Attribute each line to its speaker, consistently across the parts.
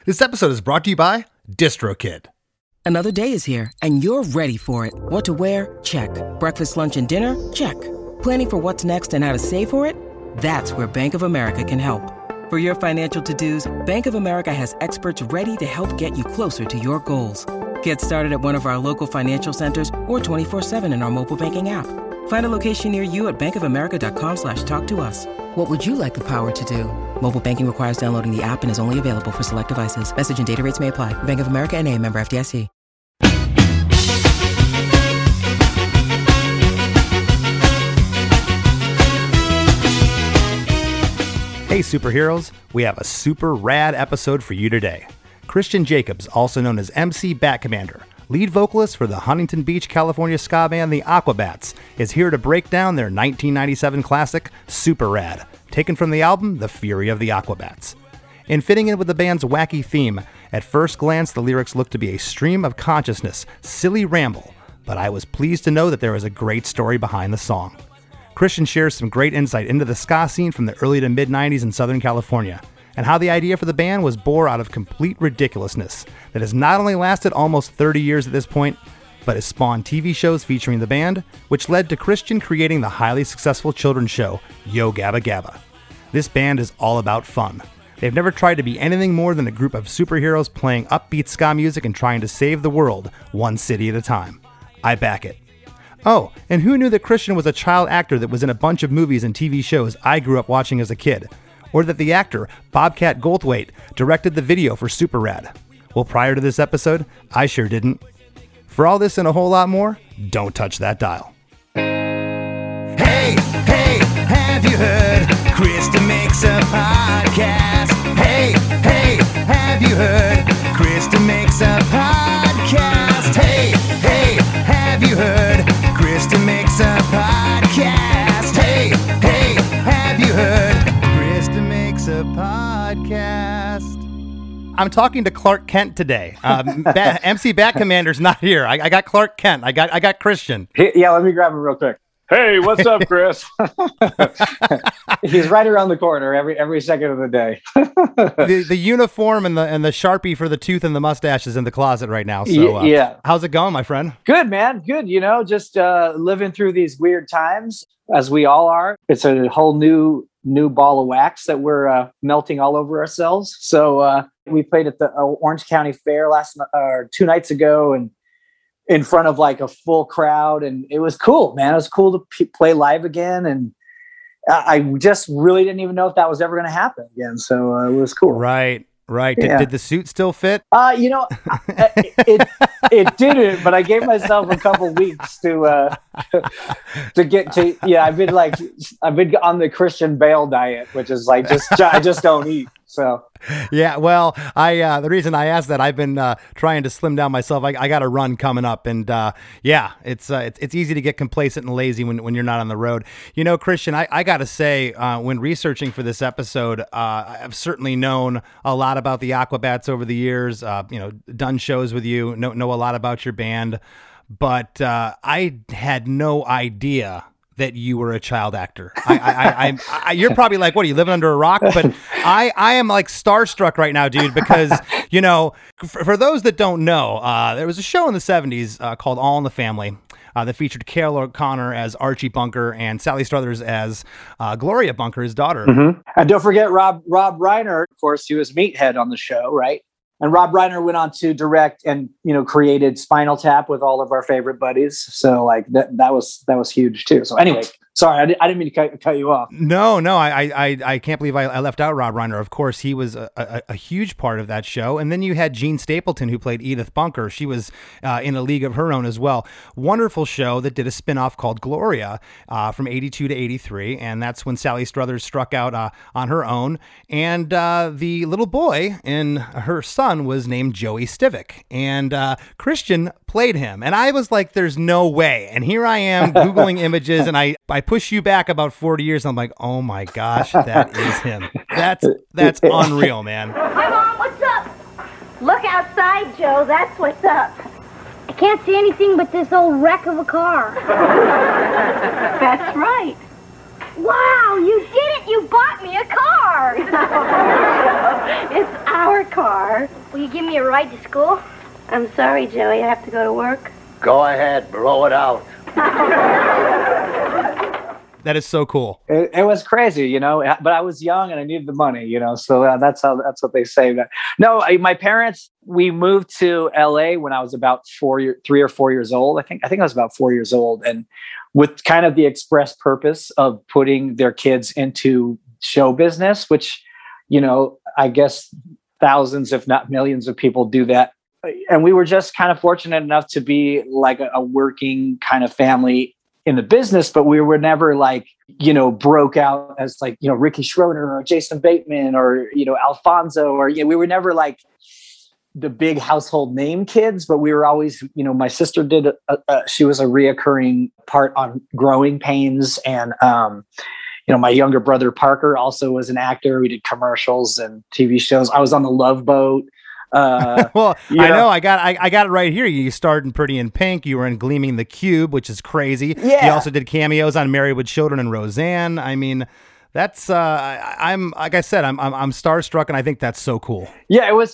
Speaker 1: This episode is brought to you by DistroKid.
Speaker 2: Another day is here, and you're ready for it. What to wear? Check. Breakfast, lunch, and dinner? Check. Planning for what's next and how to save for it? That's where Bank of America can help. For your financial to-dos, Bank of America has experts ready to help get you closer to your goals. Get started at one of our local financial centers or 24/7 in our mobile banking app. Find a location near you at bankofamerica.com/talktous. What would you like the power to do? Mobile banking requires downloading the app and is only available for select devices. Message and data rates may apply. Bank of America N.A., member FDIC.
Speaker 1: Hey superheroes, we have a super rad episode for you today. Christian Jacobs, also known as MC Bat Commander, lead vocalist for the Huntington Beach, California ska band The Aquabats, is here to break down their 1997 classic, Super Rad, taken from the album The Fury of the Aquabats. In fitting in with the band's wacky theme, at first glance the lyrics look to be a stream of consciousness, silly ramble, but I was pleased to know that there is a great story behind the song. Christian shares some great insight into the ska scene from the early to mid-90s in Southern California, and how the idea for the band was born out of complete ridiculousness that has not only lasted almost 30 years at this point, but has spawned TV shows featuring the band, which led to Christian creating the highly successful children's show, Yo Gabba Gabba. This band is all about fun. They've never tried to be anything more than a group of superheroes playing upbeat ska music and trying to save the world, one city at a time. I back it. Oh, and who knew that Christian was a child actor that was in a bunch of movies and TV shows I grew up watching as a kid? Or that the actor, Bobcat Goldthwait, directed the video for Super Rad? Well, prior to this episode, I sure didn't. For all this and a whole lot more, don't touch that dial.
Speaker 3: Hey, hey, have you heard? Krista makes a podcast. Hey, hey, have you heard? Krista makes a podcast. Hey, hey, have you heard? Krista makes a podcast. Hey, hey, have you heard? Krista makes a podcast.
Speaker 1: I'm talking to Clark Kent today. MC Bat Commander's not here. I got Clark Kent. I got Christian.
Speaker 4: Yeah, let me grab him real quick.
Speaker 5: Hey, what's up, Chris?
Speaker 4: He's right around the corner every second of the day.
Speaker 1: the uniform and the Sharpie for the tooth and the mustache is in the closet right now. So
Speaker 4: yeah.
Speaker 1: How's it going, my friend?
Speaker 4: Good, man. Good. You know, just living through these weird times as we all are. It's a whole new ball of wax that we're melting all over ourselves. So we played at the Orange County Fair 2 nights ago, and in front of like a full crowd, and it was cool, man. It was cool to play live again, and I just really didn't even know if that was ever going to happen again. So it was cool.
Speaker 1: Right.
Speaker 4: Yeah.
Speaker 1: Did the suit still fit?
Speaker 4: You know, it didn't, but I gave myself a couple weeks to get to. Yeah, I've been on the Christian Bale diet, which is like I just don't eat. So
Speaker 1: yeah, well, the reason I asked that, I've been trying to slim down myself. I got a run coming up, and it's easy to get complacent and lazy when you're not on the road. You know, Christian, I got to say, when researching for this episode, I've certainly known a lot about the Aquabats over the years. Done shows with you, know a lot about your band, but I had no idea that you were a child actor. You're probably like, what, are you living under a rock? But I am like starstruck right now, dude, because, you know, for those that don't know, there was a show in the 70s called All in the Family that featured Cale O'Connor as Archie Bunker and Sally Struthers as Gloria Bunker, his daughter.
Speaker 4: Mm-hmm. And don't forget Rob Reiner. Of course, he was Meathead on the show, right? And Rob Reiner went on to direct and, created Spinal Tap with all of our favorite buddies. So like that was huge too. So anyway, sorry, I didn't mean to cut you off.
Speaker 1: No, I can't believe I left out Rob Reiner. Of course, he was a huge part of that show. And then you had Jean Stapleton, who played Edith Bunker. She was in a league of her own as well. Wonderful show that did a spinoff called Gloria from 82 to 83. And that's when Sally Struthers struck out on her own. And the little boy in her son was named Joey Stivic. And Christian played him. And I was like, there's no way. And here I am Googling images, and I push you back about 40 years. And I'm like, oh my gosh, that is him. That's unreal, man.
Speaker 6: Hi, Mom. What's up? Look outside, Joe. That's what's up. I can't see anything but this old wreck of a car. That's right. Wow, you did it. You bought me a car. It's our car. Will you give me a ride to school? I'm sorry, Joey. I have to go to work.
Speaker 5: Go ahead, blow it out.
Speaker 1: That is so cool.
Speaker 4: It was crazy, you know, but I was young and I needed the money, you know, so that's what they say. That no, my parents, we moved to LA when I was about 3 or 4 years old. I think I was about 4 years old, and with kind of the express purpose of putting their kids into show business, which, you know, I guess thousands, if not millions of people do that. And we were just kind of fortunate enough to be like a working kind of family in the business, but we were never like, you know, broke out as like, you know, Ricky Schroeder or Jason Bateman or, you know, Alfonso, or, you know, we were never like the big household name kids, but we were always, you know, my sister did, she was a reoccurring part on Growing Pains. And, you know, my younger brother Parker also was an actor. We did commercials and TV shows. I was on the Love Boat.
Speaker 1: Well, I know I got it right here. You starred in Pretty in Pink. You were in Gleaming the Cube, which is crazy.
Speaker 4: Yeah.
Speaker 1: You also did cameos on Married with Children and Roseanne. I mean, that's I'm like I said, I'm starstruck, and I think that's so cool.
Speaker 4: Yeah, it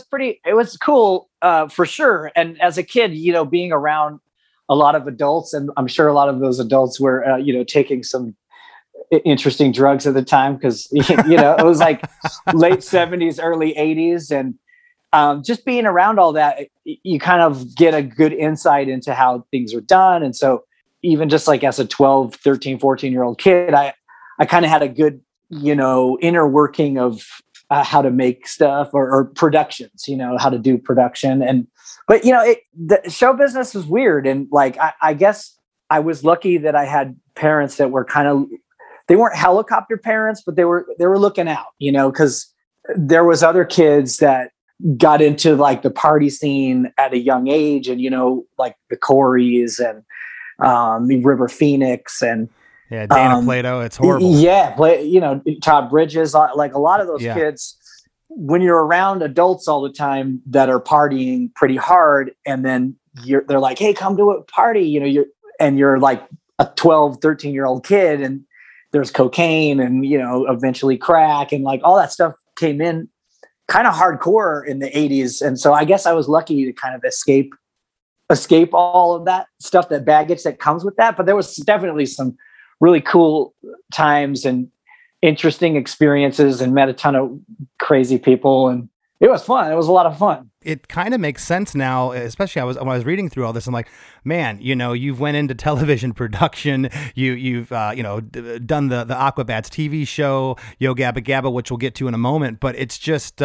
Speaker 4: was cool for sure. And as a kid, you know, being around a lot of adults, and I'm sure a lot of those adults were you know, taking some interesting drugs at the time, because you know, it was like late 70s, early 80s, and just being around all that, you kind of get a good insight into how things are done. And so even just like as a 12, 13, 14-year-old kid, I kind of had a good, you know, inner working of how to make stuff or productions, you know, how to do production. But, you know, the show business was weird. And like, I guess I was lucky that I had parents that were kind of, they weren't helicopter parents, but they were looking out, you know, because there was other kids that got into like the party scene at a young age, and, you know, like the Coreys and the River Phoenix and
Speaker 1: Dana Plato. It's horrible.
Speaker 4: Yeah. You know, Todd Bridges, like a lot of those kids, when you're around adults all the time that are partying pretty hard, and then they're like, hey, come to a party, you know, you're like a 12, 13-year-old kid, and there's cocaine and, you know, eventually crack, and like all that stuff came in kind of hardcore in the 80s. And so I guess I was lucky to kind of escape all of that stuff, that baggage that comes with that. But there was definitely some really cool times and interesting experiences, and met a ton of crazy people, and it was fun. It was a lot of fun.
Speaker 1: It kind of makes sense now, especially when I was reading through all this. I'm like, man, you know, you've went into television production. You've you know, done the Aquabats TV show, Yo Gabba Gabba, which we'll get to in a moment. But it's just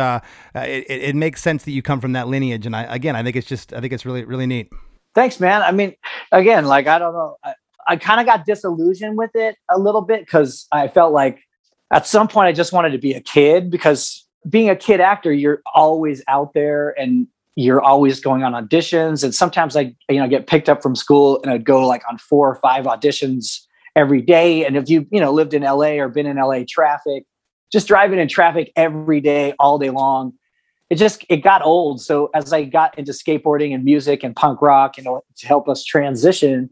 Speaker 1: it makes sense that you come from that lineage. And I think it's really, really neat.
Speaker 4: Thanks, man. I mean, again, like, I don't know. I kind of got disillusioned with it a little bit, because I felt like at some point I just wanted to be a kid, because being a kid actor, you're always out there and you're always going on auditions. And sometimes I, you know, get picked up from school and I'd go like on 4 or 5 auditions every day. And if you know, lived in LA or been in LA traffic, just driving in traffic every day, all day long, it got old. So as I got into skateboarding and music and punk rock, you know, to help us transition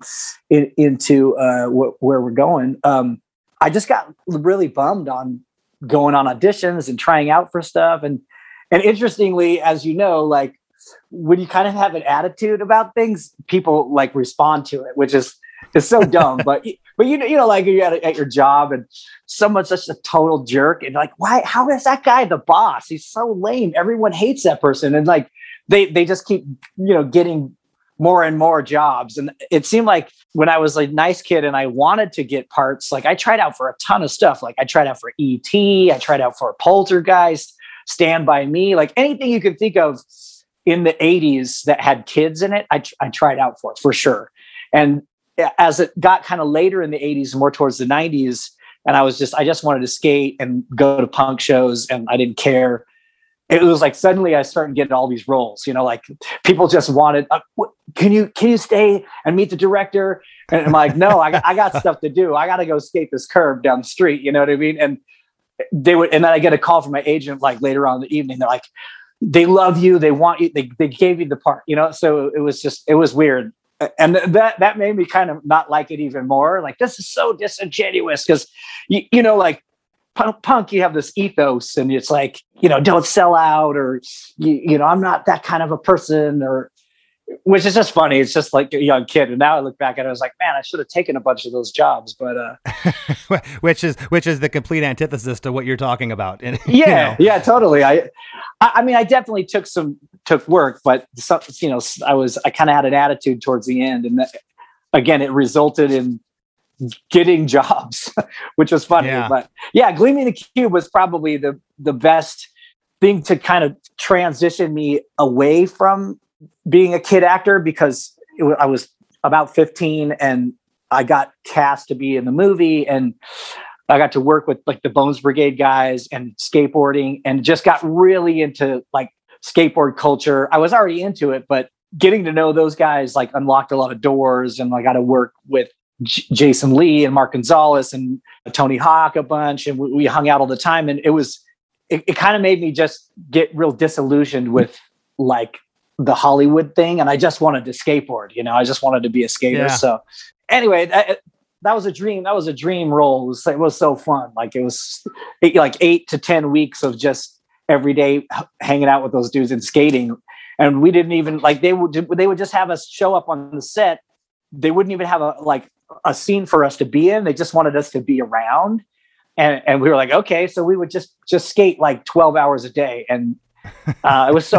Speaker 4: into where we're going, I just got really bummed on going on auditions and trying out for stuff. And interestingly, as you know, like when you kind of have an attitude about things, people like respond to it, which is so dumb. but you know, like you're at your job and someone's such a total jerk, and like, why? How is that guy the boss? He's so lame. Everyone hates that person, and like they just keep, you know, getting more and more jobs. And it seemed like when I was a nice kid and I wanted to get parts, like I tried out for a ton of stuff. Like I tried out for E.T., I tried out for Poltergeist, Stand By Me, like anything you could think of in the 80s that had kids in it, I tried out for sure. And as it got kind of later in the 80s, more towards the 90s, and I just wanted to skate and go to punk shows, and I didn't care. It was like suddenly I started getting all these roles, you know, like people just wanted, can you stay and meet the director? And I'm like, no, I got stuff to do. I got to go skate this curb down the street. You know what I mean? And and then I get a call from my agent, like later on in the evening. They're like, they love you. They want you. They gave you the part, you know? So it was weird. And that made me kind of not like it even more. Like, this is so disingenuous, because, you know, like, punk, you have this ethos, and it's like, don't sell out, or I'm not that kind of a person, or which is just funny. It's just like a young kid. And now I look back at it, I was like, man, I should have taken a bunch of those jobs, but
Speaker 1: which is the complete antithesis to what you're talking about. And
Speaker 4: yeah, totally. I mean, I definitely took work, but I kind of had an attitude towards the end, and again, it resulted in getting jobs, which was funny.
Speaker 1: Yeah.
Speaker 4: But yeah, Gleaming the Cube was probably the best thing to kind of transition me away from being a kid actor, because I was about 15 and I got cast to be in the movie, and I got to work with like the Bones Brigade guys and skateboarding, and just got really into like skateboard culture. I was already into it, but getting to know those guys like unlocked a lot of doors, and I got to work with Jason Lee and Mark Gonzalez and Tony Hawk a bunch, and we hung out all the time. And it kind of made me just get real disillusioned with like the Hollywood thing, and I just wanted to skateboard. I just wanted to be a skater.
Speaker 1: Yeah.
Speaker 4: So anyway, that was a dream. That was a dream role. It was so fun. Like it was like 8 to 10 weeks of just every day hanging out with those dudes and skating. And we didn't even like, they would just have us show up on the set. They wouldn't even have a scene for us to be in. They just wanted us to be around. And we were like, okay. So we would just skate like 12 hours a day. And it was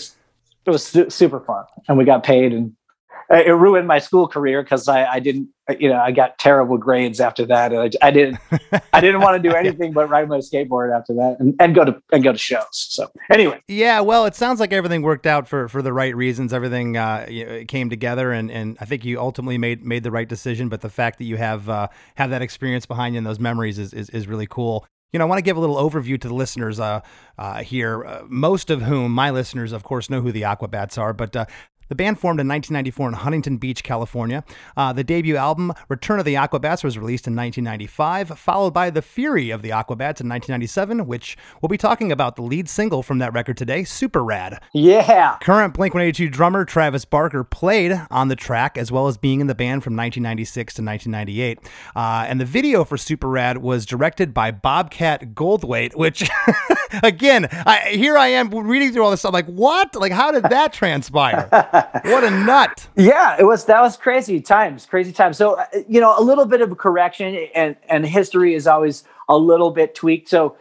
Speaker 4: super fun, and we got paid, and it ruined my school career because I didn't, I got terrible grades after that. And I didn't want to do anything but ride my skateboard after that and go to shows. So anyway.
Speaker 1: Yeah, well, it sounds like everything worked out for the right reasons. Everything came together, and I think you ultimately made the right decision. But the fact that you have that experience behind you and those memories is really cool. I want to give a little overview to the listeners here, most of whom, my listeners, of course, know who the Aquabats are, but the band formed in 1994 in Huntington Beach, California. The debut album, Return of the Aquabats, was released in 1995, followed by The Fury of the Aquabats in 1997, which we'll be talking about the lead single from that record today, Super Rad.
Speaker 4: Yeah.
Speaker 1: Current Blink-182 drummer Travis Barker played on the track, as well as being in the band from 1996 to 1998. And the video for Super Rad was directed by Bobcat Goldthwait, which, again, here I am reading through all this stuff, like, what? Like, how did that transpire? What a nut.
Speaker 4: Yeah, that was crazy times. So, a little bit of a correction, and history is always a little bit tweaked. So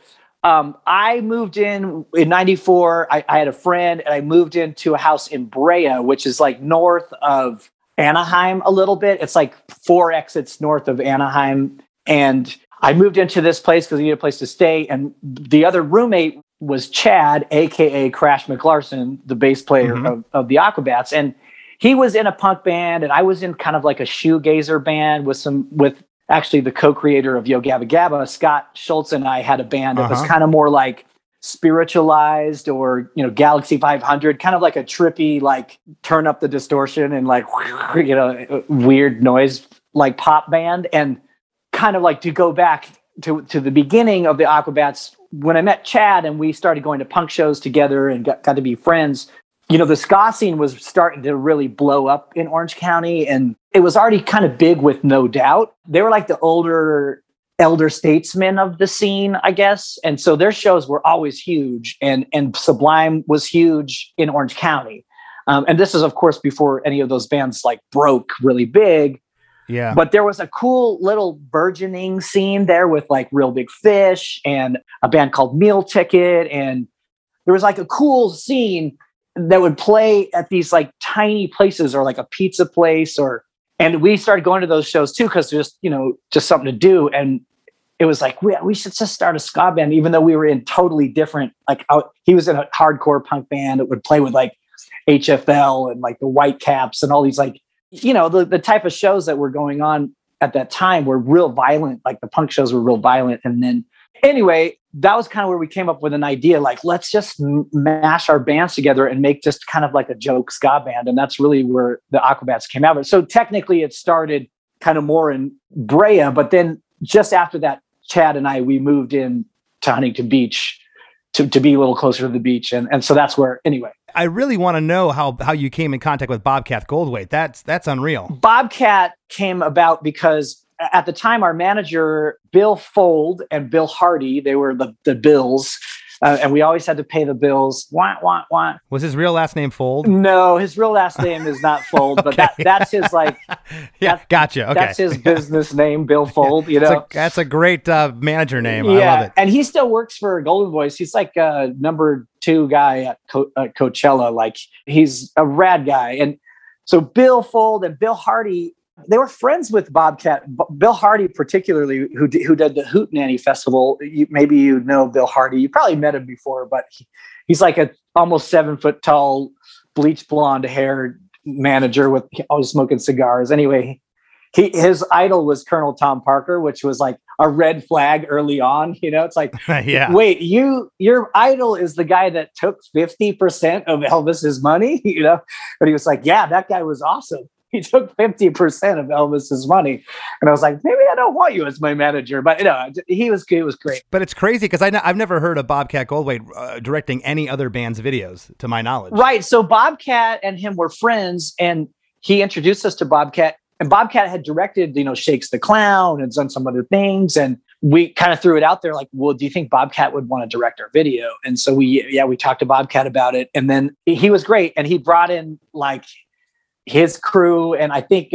Speaker 4: I moved in 94. I had a friend, and I moved into a house in Brea, which is like north of Anaheim a little bit. It's like 4 exits north of Anaheim. And I moved into this place because I needed a place to stay. And the other roommate was Chad, aka Crash McLarson, the bass player of the Aquabats, and he was in a punk band, and I was in kind of like a shoegazer band with actually the co-creator of Yo Gabba Gabba, Scott Schultz, and I had a band that was kind of more like spiritualized, or Galaxy 500, kind of like a trippy, like turn up the distortion and like weird noise like pop band. And kind of like to go back to the beginning of the Aquabats, when I met Chad and we started going to punk shows together and got to be friends, the ska scene was starting to really blow up in Orange County, and it was already kind of big with No Doubt. They were like the elder statesmen of the scene, I guess. And so their shows were always huge, and Sublime was huge in Orange County. And this is, of course, before any of those bands like broke really big.
Speaker 1: Yeah.
Speaker 4: But there was a cool little burgeoning scene there with like Real Big Fish and a band called Meal Ticket. And there was like a cool scene that would play at these like tiny places, or like a pizza place, and we started going to those shows too, because just something to do. And it was like, we should just start a ska band, even though we were in totally different, like he was in a hardcore punk band that would play with like HFL and like the Whitecaps and all these like, the type of shows that were going on at that time were real violent. Like the punk shows were real violent. And then anyway, that was kind of where we came up with an idea, like, let's just mash our bands together and make just kind of like a joke ska band. And that's really where the Aquabats came out of it. So technically it started kind of more in Brea, but then just after that, Chad and we moved in to Huntington Beach to be a little closer to the beach. And so that's where, anyway.
Speaker 1: I really want to know how you came in contact with Bobcat Goldthwait. That's unreal.
Speaker 4: Bobcat came about because at the time, our manager, Bill Fold and Bill Hardy, they were the Bills. And we always had to pay the bills. Wah, wah, wah.
Speaker 1: Was his real last name Fold?
Speaker 4: No, his real last name is not Fold, but that's his
Speaker 1: Gotcha. Okay.
Speaker 4: That's his business name, Bill Fold.
Speaker 1: That's a great manager name. I love it.
Speaker 4: And he still works for Golden Voice. He's like number 2 guy at Coachella. Like, he's a rad guy. And so Bill Fold and Bill Hardy, they were friends with Bobcat. Bill Hardy, particularly, who did the Hootenanny Festival. Maybe you know Bill Hardy. You probably met him before, but he's like a almost 7 foot tall, bleach blonde haired manager with always smoking cigars. Anyway, his idol was Colonel Tom Parker, which was like a red flag early on. It's like, wait, your idol is the guy that took 50% of Elvis's money, But he was like, yeah, that guy was awesome. He took 50% of Elvis's money. And I was like, maybe I don't want you as my manager. But he was great.
Speaker 1: But it's crazy because I've never heard of Bobcat Goldthwait directing any other band's videos, to my knowledge.
Speaker 4: Right. So Bobcat and him were friends, and he introduced us to Bobcat. And Bobcat had directed, Shakes the Clown and done some other things. And we kind of threw it out there like, well, do you think Bobcat would want to direct our video? And so we talked to Bobcat about it. And then he was great. And he brought in like his crew. And I think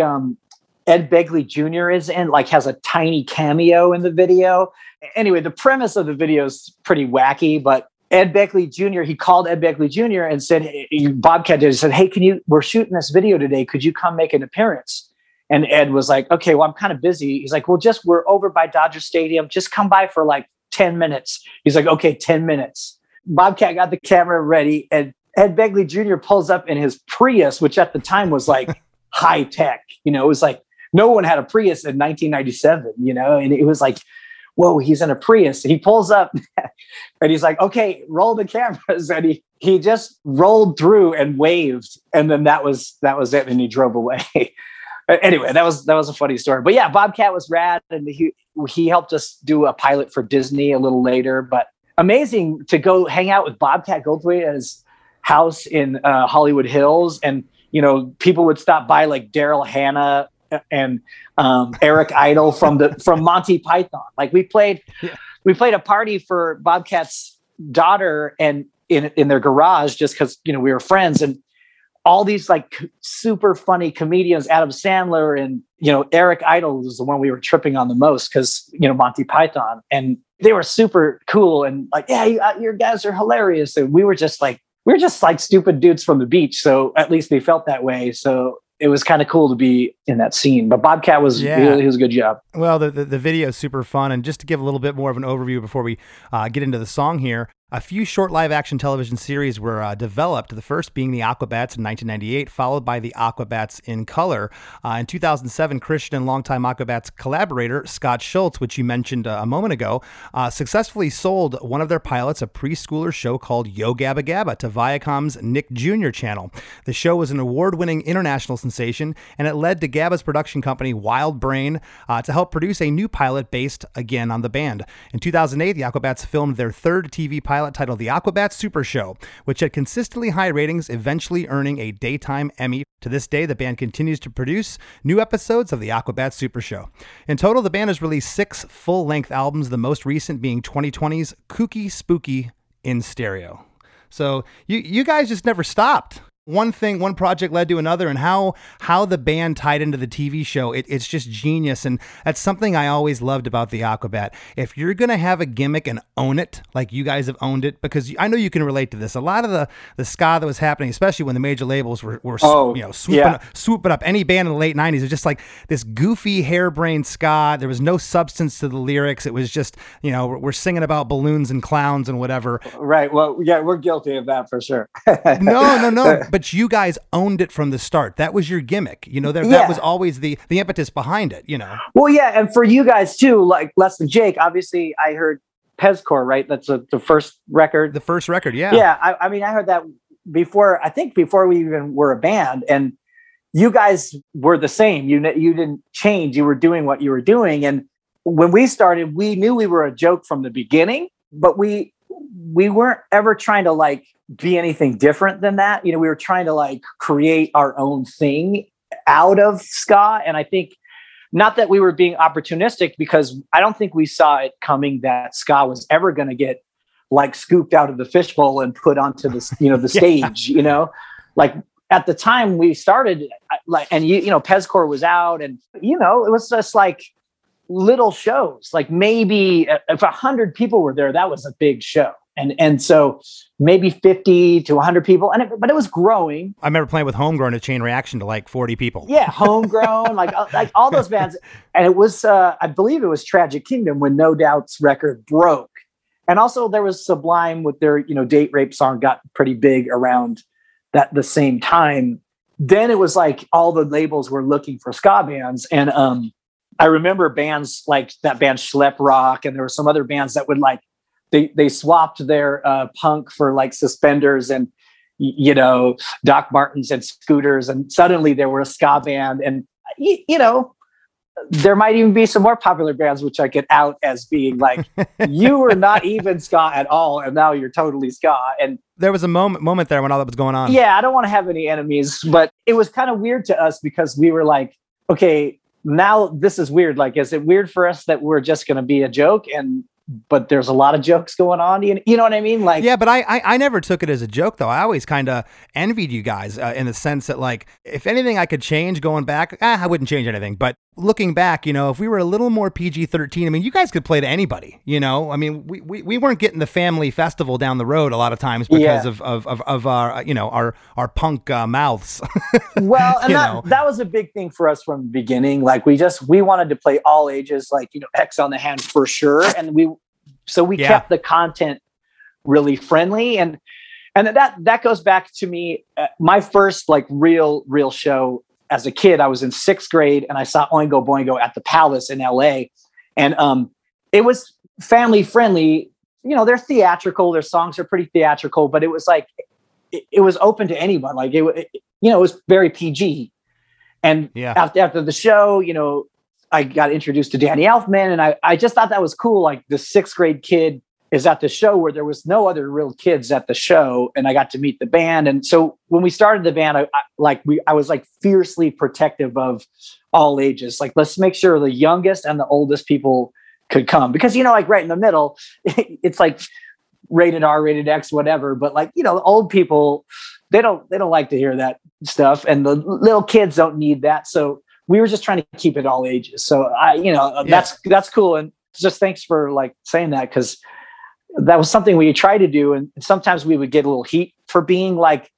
Speaker 4: Ed Begley Jr. has a tiny cameo in the video. Anyway, the premise of the video is pretty wacky, but Ed Begley Jr., he called Ed Begley Jr. and said, Bobcat did, said, hey, we're shooting this video today. Could you come make an appearance? And Ed was like, okay, well, I'm kind of busy. He's like, well, we're over by Dodger Stadium. Just come by for like 10 minutes. He's like, okay, 10 minutes. Bobcat got the camera ready, and Ed Begley Jr. pulls up in his Prius, which at the time was like high tech. It was like no one had a Prius in 1997, and it was like, whoa, he's in a Prius. He pulls up and he's like, okay, roll the cameras. And he just rolled through and waved. And then that was it. And he drove away. Anyway, that was a funny story. But yeah, Bobcat was rad. And he helped us do a pilot for Disney a little later. But amazing to go hang out with Bobcat Goldthwait at his house in Hollywood Hills. And, people would stop by like Daryl Hannah and Eric Idle from Monty Python. Like we played a party for Bobcat's daughter and in their garage just because we were friends, and all these like super funny comedians, Adam Sandler and Eric Idle was the one we were tripping on the most because Monty Python, and they were super cool and like, yeah, your guys are hilarious, and we were just like stupid dudes from the beach, so at least they felt that way. So it was kind of cool to be in that scene. But Bobcat was he was a good job.
Speaker 1: Well, the video is super fun. And just to give a little bit more of an overview before we get into the song here, a few short live-action television series were developed, the first being The Aquabats in 1998, followed by The Aquabats in Color. In 2007, Christian and longtime Aquabats collaborator Scott Schultz, which you mentioned a moment ago, successfully sold one of their pilots, a preschooler show called Yo Gabba Gabba, to Viacom's Nick Jr. channel. The show was an award-winning international sensation, and it led to Gabba's production company, Wild Brain, to help produce a new pilot based, again, on the band. In 2008, the Aquabats filmed their third TV pilot titled The Aquabats Super Show, which had consistently high ratings, eventually earning a Daytime Emmy. To this day, the band continues to produce new episodes of The Aquabats Super Show. In total, the band has released 6 full-length albums, the most recent being 2020's Kooky Spooky in Stereo. So you guys just never stopped. One project led to another, and how the band tied into the TV show, it's just genius. And that's something I always loved about the Aquabat. If you're going to have a gimmick and own it, like you guys have owned it, because I know you can relate to this. A lot of the ska that was happening, especially when the major labels were swooping up any band in the late 90s, it was just like this goofy, harebrained ska. There was no substance to the lyrics. It was just, we're singing about balloons and clowns and whatever.
Speaker 4: Right. Well, yeah, we're guilty of that for sure.
Speaker 1: No. But you guys owned it from the start. That was your gimmick. That was always the impetus behind it,
Speaker 4: Well, yeah. And for you guys too, like Less Than Jake, obviously I heard Pezcore, right? That's the first record.
Speaker 1: The first record. Yeah.
Speaker 4: Yeah. I mean, I heard that before we even were a band, and you guys were the same. You didn't change. You were doing what you were doing. And when we started, we knew we were a joke from the beginning, but we weren't ever trying to like be anything different than that. We were trying to like create our own thing out of ska. And I think not that we were being opportunistic, because I don't think we saw it coming that ska was ever going to get like scooped out of the fishbowl and put onto the, the stage, like at the time we started, like, and Pezcore was out, and, it was just like little shows, like maybe if 100 people were there, that was a big show. And so maybe 50 to 100 people, but it was growing.
Speaker 1: I remember playing with Homegrown at Chain Reaction to like 40 people.
Speaker 4: Yeah, Homegrown, like all those bands. And it was, I believe it was Tragic Kingdom when No Doubt's record broke. And also there was Sublime with their, Date Rape song got pretty big around the same time. Then it was like all the labels were looking for ska bands. And I remember bands like that band Schlep Rock, and there were some other bands that would like, they swapped their punk for like Suspenders and, Doc Martens and Scooters. And suddenly there were a ska band, and, there might even be some more popular bands, which I get out as being like, you were not even ska at all, and now you're totally ska. And
Speaker 1: there was a moment there when all that was going on.
Speaker 4: Yeah, I don't want to have any enemies, but it was kind of weird to us because we were like, okay, now this is weird. Like, is it weird for us that we're just going to be a joke? But there's a lot of jokes going on. You know what I mean? Like,
Speaker 1: yeah, but I never took it as a joke, though. I always kind of envied you guys in the sense that, like, if anything I could change going back, I wouldn't change anything. But looking back, if we were a little more PG-13, I mean, you guys could play to anybody, I mean, we weren't getting the family festival down the road a lot of times because of our our punk mouths.
Speaker 4: Well, and that was a big thing for us from the beginning. Like, we wanted to play all ages, like, X on the Hand for sure. And we kept the content really friendly. And that goes back to me, my first like real show as a kid. I was in 6th grade and I saw Oingo Boingo at the Palace in LA. And it was family friendly. They're theatrical. Their songs are pretty theatrical, but it was like, it was open to anyone. Like it was very PG. And after the show, I got introduced to Danny Elfman, and I just thought that was cool. Like, the 6th grade kid is at the show where there was no other real kids at the show, and I got to meet the band. And so when we started the band, I was like fiercely protective of all ages. Like, let's make sure the youngest and the oldest people could come, because like right in the middle, it's like rated R, rated X, whatever. But like the old people, they don't like to hear that stuff, and the little kids don't need that. So we were just trying to keep it all ages. So that's cool. And just thanks for like saying that, because that was something we tried to do. And sometimes we would get a little heat for being like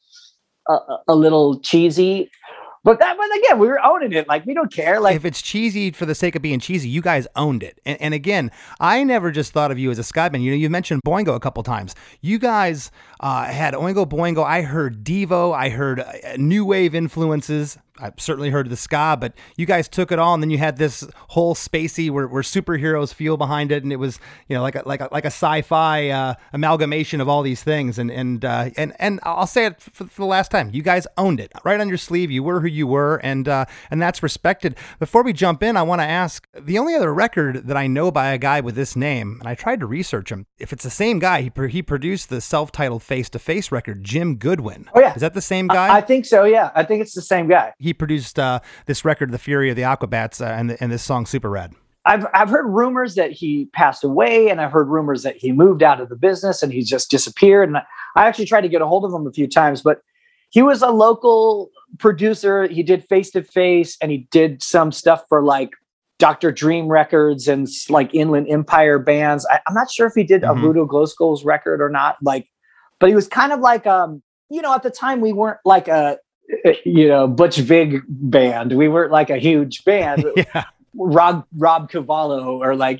Speaker 4: a little cheesy, but again, we were owning it. Like, we don't care. Like,
Speaker 1: if it's cheesy for the sake of being cheesy, you guys owned it. And again, I never just thought of you as a ska band. You mentioned Boingo a couple times. You guys had Oingo Boingo. I heard Devo. I heard new wave influences. I've certainly heard the ska, but you guys took it all, and then you had this whole spacey where superheroes feel behind it, and it was like a sci-fi amalgamation of all these things. And I'll say it for the last time, you guys owned it right on your sleeve. You were who you were, and that's respected. Before we jump in, I want to ask, the only other record that I know by a guy with this name, and I tried to research him, if it's the same guy, he produced the self-titled Face to Face record, Jim Goodwin.
Speaker 4: Oh yeah,
Speaker 1: is that the same guy?
Speaker 4: I think so. Yeah, I think it's the same guy.
Speaker 1: He produced this record, The Fury of the Aquabats, and this song, Super Rad.
Speaker 4: I've heard rumors that he passed away, and I've heard rumors that he moved out of the business and he's just disappeared. And I actually tried to get a hold of him a few times, but he was a local producer. He did Face to Face, and he did some stuff for like Dr. Dream Records and like Inland Empire bands. I'm not sure if he did a Voodoo Glow Skulls record or not. Like, but he was kind of like, at the time we weren't like a Butch Vig band. We weren't like a huge band.
Speaker 1: Yeah.
Speaker 4: Rob Cavallo, or like,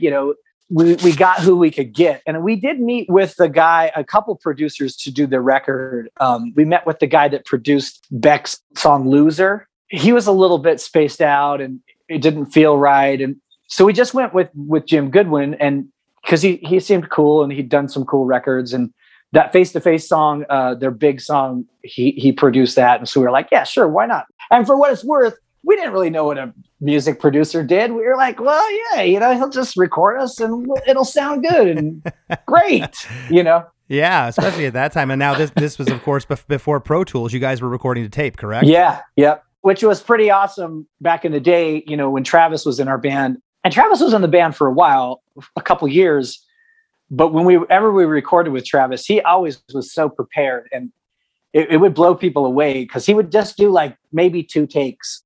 Speaker 4: we got who we could get. And we did meet with a couple producers to do the record. We met with the guy that produced Beck's song Loser. He was a little bit spaced out and it didn't feel right. And so we just went with Jim Goodwin, and because he seemed cool and he'd done some cool records, and that Face to Face song, their big song, he produced that. And so we were like, yeah, sure, why not? And for what it's worth, we didn't really know what a music producer did. We were like, well, yeah, he'll just record us and it'll sound good and great,
Speaker 1: Yeah, especially at that time. And now this was, of course, before Pro Tools. You guys were recording to tape, correct?
Speaker 4: Yeah, yep. which was pretty awesome back in the day, you know, when Travis was in our band. And Travis was in the band for a while, a couple years. But whenever we recorded with Travis, he always was so prepared, and it would blow people away because he would just do like maybe two takes.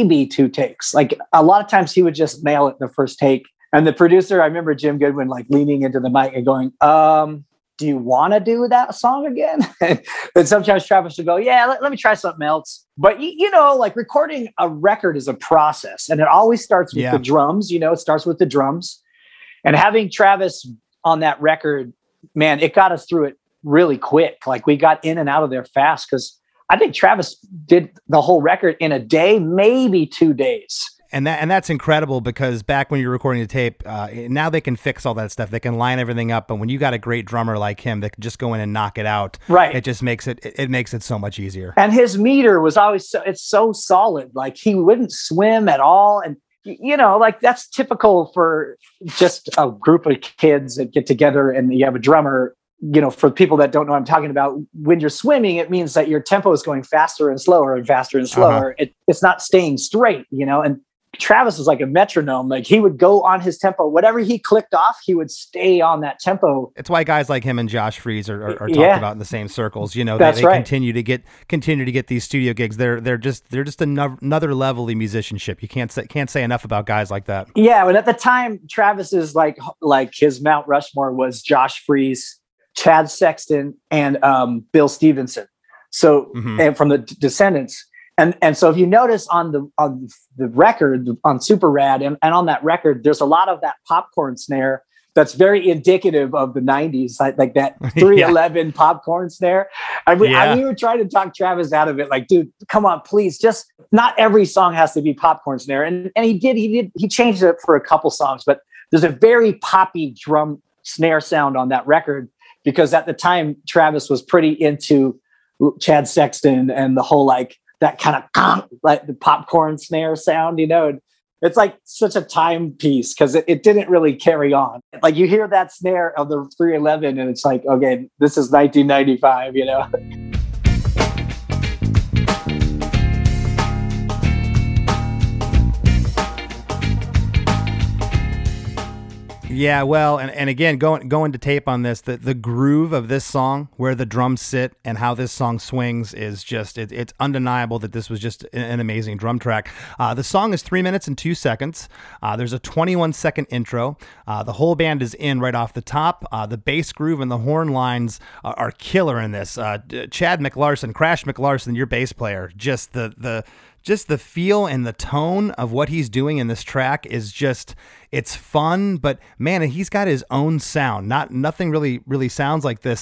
Speaker 4: Like a lot of times he would just nail it the first take. And the producer, I remember Jim Goodwin like leaning into the mic and going, do you want to do that song again? And sometimes Travis would go, yeah, let me try something else. But, you know, like recording a record is a process, and it always starts with the drums. You know, it starts with the drums. And having Travis on that record, man, it got us through it really quick. Like we got in and out of there fast because I think Travis did the whole record in a day, maybe 2 days.
Speaker 1: And that's incredible because back when you're recording the tape, now they can fix all that stuff. They can line everything up. But when you got a great drummer like him that can just go in and knock it out,
Speaker 4: right?
Speaker 1: It just makes it so much easier.
Speaker 4: And his meter was always it's so solid. Like he wouldn't swim at all. And you know, like that's typical for just a group of kids that get together and you have a drummer. You know, for people that don't know what I'm talking about, when you're swimming, it means that your tempo is going faster and slower and faster and slower. It's not staying straight, you know, and Travis was like a metronome. Like he would go on his tempo. Whatever he clicked off, he would stay on that tempo.
Speaker 1: It's why guys like him and Josh Freese are talked about in the same circles. You know, they
Speaker 4: right.
Speaker 1: continue to get these studio gigs. They're just another level of musicianship. You can't say enough about guys like that.
Speaker 4: Yeah, but at the time, Travis's like his Mount Rushmore was Josh Freese, Chad Sexton, and Bill Stevenson. So and from the Descendants. And so if you notice on the record, on Super Rad, and on that record, there's a lot of that popcorn snare that's very indicative of the 90s, like that 311 popcorn snare. We were trying to talk Travis out of it, like, dude, come on, please, just not every song has to be popcorn snare. And he changed it for a couple songs, but there's a very poppy drum snare sound on that record because at the time, Travis was pretty into Chad Sexton and the whole like, that kind of like the popcorn snare sound, you know, it's like such a timepiece because it didn't really carry on. Like you hear that snare of the 311 and it's like, okay, this is 1995, you know.
Speaker 1: Yeah, well, and again, going to tape on this, the groove of this song, where the drums sit and how this song swings is just, it's undeniable that this was just an amazing drum track. The song is 3 minutes and 2 seconds. There's a 21-second intro. The whole band is in right off the top. The bass groove and the horn lines are killer in this. Chad McLarson, Crash McLarson, your bass player, just the feel and the tone of what he's doing in this track is just, it's fun, but man, he's got his own sound. Nothing really sounds like this.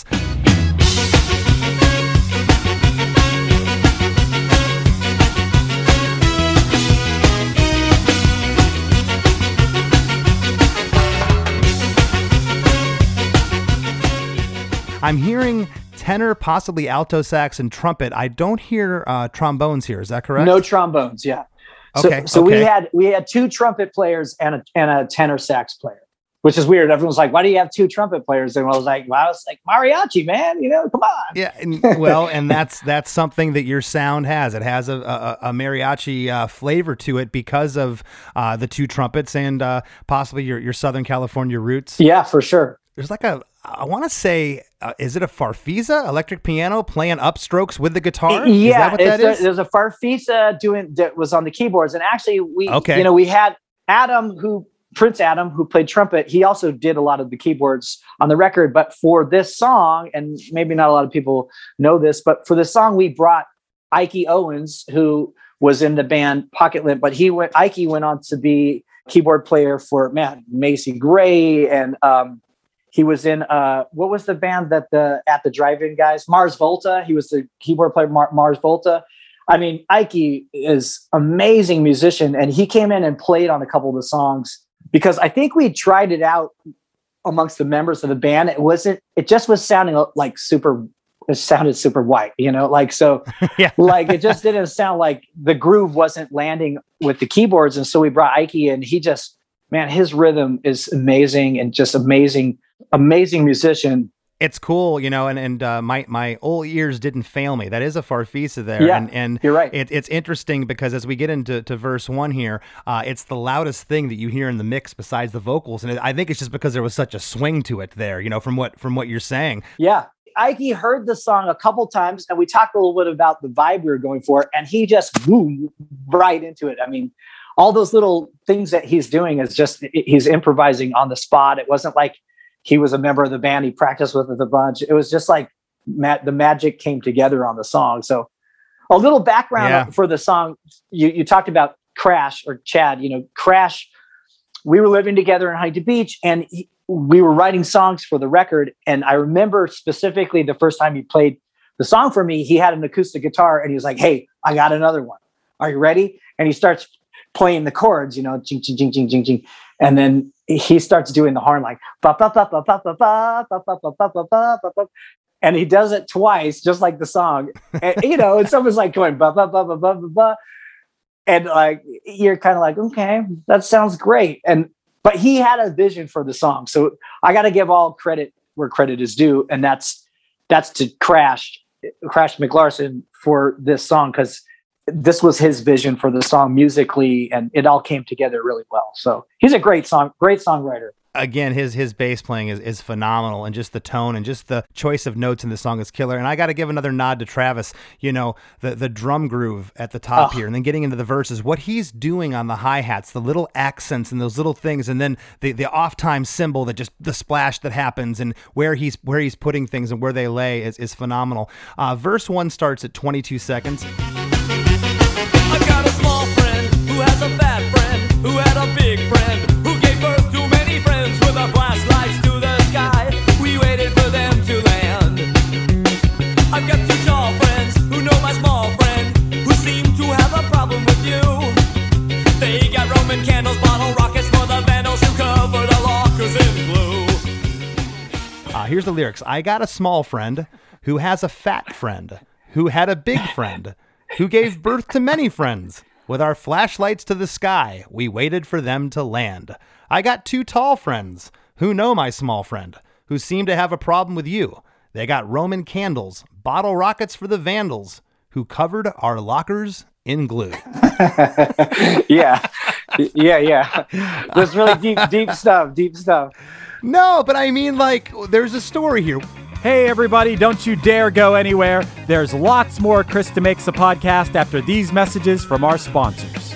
Speaker 1: I'm hearing tenor, possibly alto sax and trumpet. I don't hear trombones here. Is that correct?
Speaker 4: No trombones. Yeah. So we had two trumpet players and a tenor sax player, which is weird. Everyone's like, "Why do you have two trumpet players?" And I was like, mariachi, man. You know, come on.
Speaker 1: Yeah. And that's something that your sound has. It has a mariachi flavor to it because of the two trumpets and possibly your Southern California roots.
Speaker 4: Yeah, for sure.
Speaker 1: There's like I want to say, is it a Farfisa electric piano playing upstrokes with the guitar?
Speaker 4: Yeah,
Speaker 1: is that what that is?
Speaker 4: There's a Farfisa that was on the keyboards, and actually we had Prince Adam, who played trumpet. He also did a lot of the keyboards on the record. But for this song, and maybe not a lot of people know this, but for this song, we brought Ike Owens, who was in the band Pocket Limp, but Ike went on to be keyboard player for Macy Gray, and he was in what was the band that at the drive-in guys? Mars Volta. He was the keyboard player Mars Volta. I mean, Ike is amazing musician, and he came in and played on a couple of the songs because I think we tried it out amongst the members of the band. It just was sounding like it sounded super white, you know, like, so
Speaker 1: yeah.
Speaker 4: Like it just didn't sound like the groove wasn't landing with the keyboards. And so we brought Ike in. He just, man, his rhythm is amazing and just amazing musician.
Speaker 1: It's cool, and my old ears didn't fail me. That is a Farfisa there.
Speaker 4: Yeah,
Speaker 1: and
Speaker 4: you're right.
Speaker 1: It's interesting because as we get into verse 1 here, it's the loudest thing that you hear in the mix besides the vocals. And I think it's just because there was such a swing to it there, from what you're saying.
Speaker 4: Yeah. Ike heard the song a couple times, and we talked a little bit about the vibe we were going for, and he just moved right into it. I mean, all those little things that he's doing is just, he's improvising on the spot. It wasn't like he was a member of the band. He practiced with it a bunch. It was just like the magic came together on the song. So a little background for the song. You talked about Crash, or Chad, Crash. We were living together in Huntington Beach, and we were writing songs for the record. And I remember specifically the first time he played the song for me, he had an acoustic guitar and he was like, "Hey, I got another one. Are you ready?" And he starts playing the chords, ching, ching, ching, ching, ching, ching. And then he starts doing the horn like, ba, ba, ba, ba, ba, ba, ba, ba, ba, ba, ba, ba, ba, ba. And he does it twice, just like the song. And, it's almost like going, ba, ba, ba, ba, ba, ba, ba. And like, you're kind of like, okay, that sounds great. But he had a vision for the song. So I got to give all credit where credit is due. And that's to Crash McLarson for this song, because this was his vision for the song musically, and it all came together really well. So he's a great songwriter.
Speaker 1: Again, his bass playing is phenomenal, and just the tone and just the choice of notes in the song is killer. And I got to give another nod to Travis, the drum groove at the top here, and then getting into the verses, what he's doing on the hi-hats, the little accents and those little things, and then the off-time cymbal, that just the splash that happens, and where he's putting things and where they lay is phenomenal. Verse 1 starts at 22 seconds.
Speaker 7: I've got a small friend who has a fat friend who had a big friend who gave birth to many friends with our flashlights to the sky. We waited for them to land. I've got two tall friends who know my small friend who seem to have a problem with you. They got Roman candles, bottle rockets for the vandals who cover the lockers in blue.
Speaker 1: Here's the lyrics. I got a small friend who has a fat friend who had a big friend who gave birth to many friends. With our flashlights to the sky, we waited for them to land. I got two tall friends who know my small friend, who seem to have a problem with you. They got Roman candles, bottle rockets for the vandals, who covered our lockers in glue.
Speaker 4: Yeah. That's really deep stuff.
Speaker 1: No, but I mean, like, there's a story here.
Speaker 8: Hey everybody, don't you dare go anywhere. There's lots more Krista Makes a Podcast after these messages from our sponsors.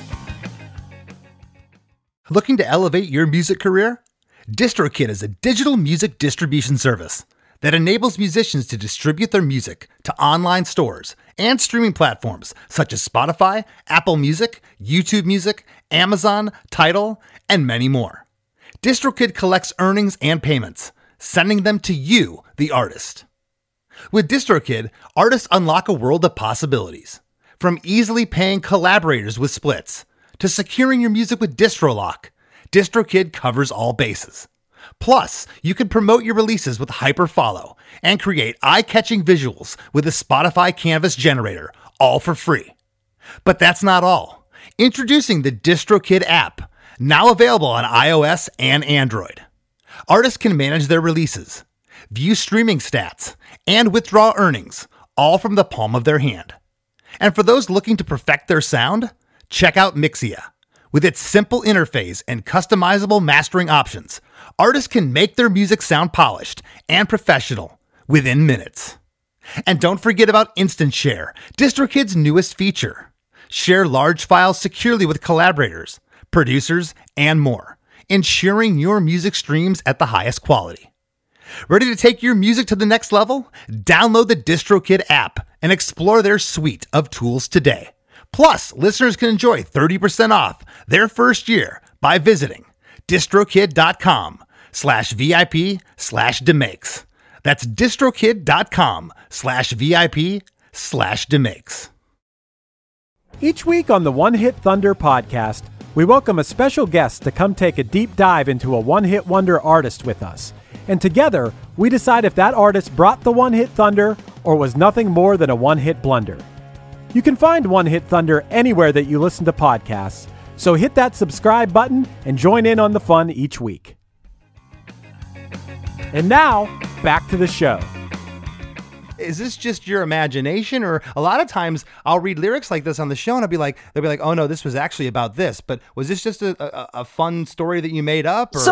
Speaker 1: Looking to elevate your music career? DistroKid is a digital music distribution service that enables musicians to distribute their music to online stores and streaming platforms such as Spotify, Apple Music, YouTube Music, Amazon, Tidal, and many more. DistroKid collects earnings and payments, sending them to you, the artist. With DistroKid, artists unlock a world of possibilities. From easily paying collaborators with splits to securing your music with DistroLock, DistroKid covers all bases. Plus, you can promote your releases with Hyperfollow and create eye-catching visuals with the Spotify Canvas generator, all for free. But that's not all. Introducing the DistroKid app, now available on iOS and Android. Artists can manage their releases, view streaming stats, and withdraw earnings, all from the palm of their hand. And for those looking to perfect their sound, check out Mixia. With its simple interface and customizable mastering options, artists can make their music sound polished and professional within minutes. And don't forget about Instant Share, DistroKid's newest feature. Share large files securely with collaborators, producers, and more, ensuring your music streams at the highest quality. Ready to take your music to the next level? Download the DistroKid app and explore their suite of tools today. Plus, listeners can enjoy 30% off their first year by visiting distrokid.com/VIP/demakes. That's distrokid.com/VIP/demakes.
Speaker 8: Each week on the One Hit Thunder podcast, we welcome a special guest to come take a deep dive into a one-hit wonder artist with us. And together, we decide if that artist brought the one-hit thunder or was nothing more than a one-hit blunder. You can find One Hit Thunder anywhere that you listen to podcasts, so hit that subscribe button and join in on the fun each week. And now, back to the show.
Speaker 1: Is this just your imagination? Or a lot of times I'll read lyrics like this on the show and they'll be like, oh no, this was actually about this. But was this just a fun story that you made up? Or?
Speaker 4: So,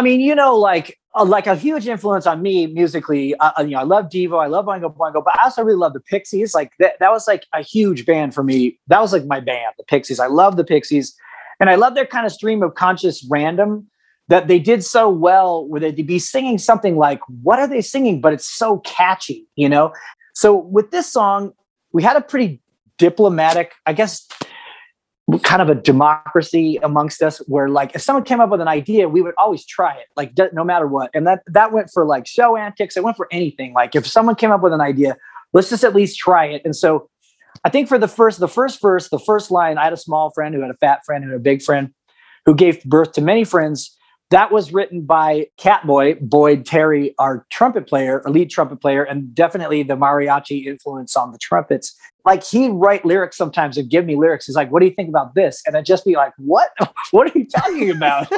Speaker 4: like a huge influence on me musically, I love Devo, I love Oingo Boingo, but I also really love the Pixies. Like that was like a huge band for me. That was like my band, the Pixies. I love the Pixies. And I love their kind of stream of conscious random that they did so well where they'd be singing something like, what are they singing? But it's so catchy, you know? So with this song, we had a pretty diplomatic, I guess, kind of a democracy amongst us where like, if someone came up with an idea, we would always try it, like no matter what. And that went for like show antics. It went for anything. Like if someone came up with an idea, let's just at least try it. And so I think for the first verse, the first line, I had a small friend who had a fat friend who had a big friend who gave birth to many friends. That was written by Catboy, Boyd Terry, our lead trumpet player, and definitely the mariachi influence on the trumpets. Like he'd write lyrics sometimes and give me lyrics. He's like, what do you think about this? And I'd just be like, what? What are you talking about?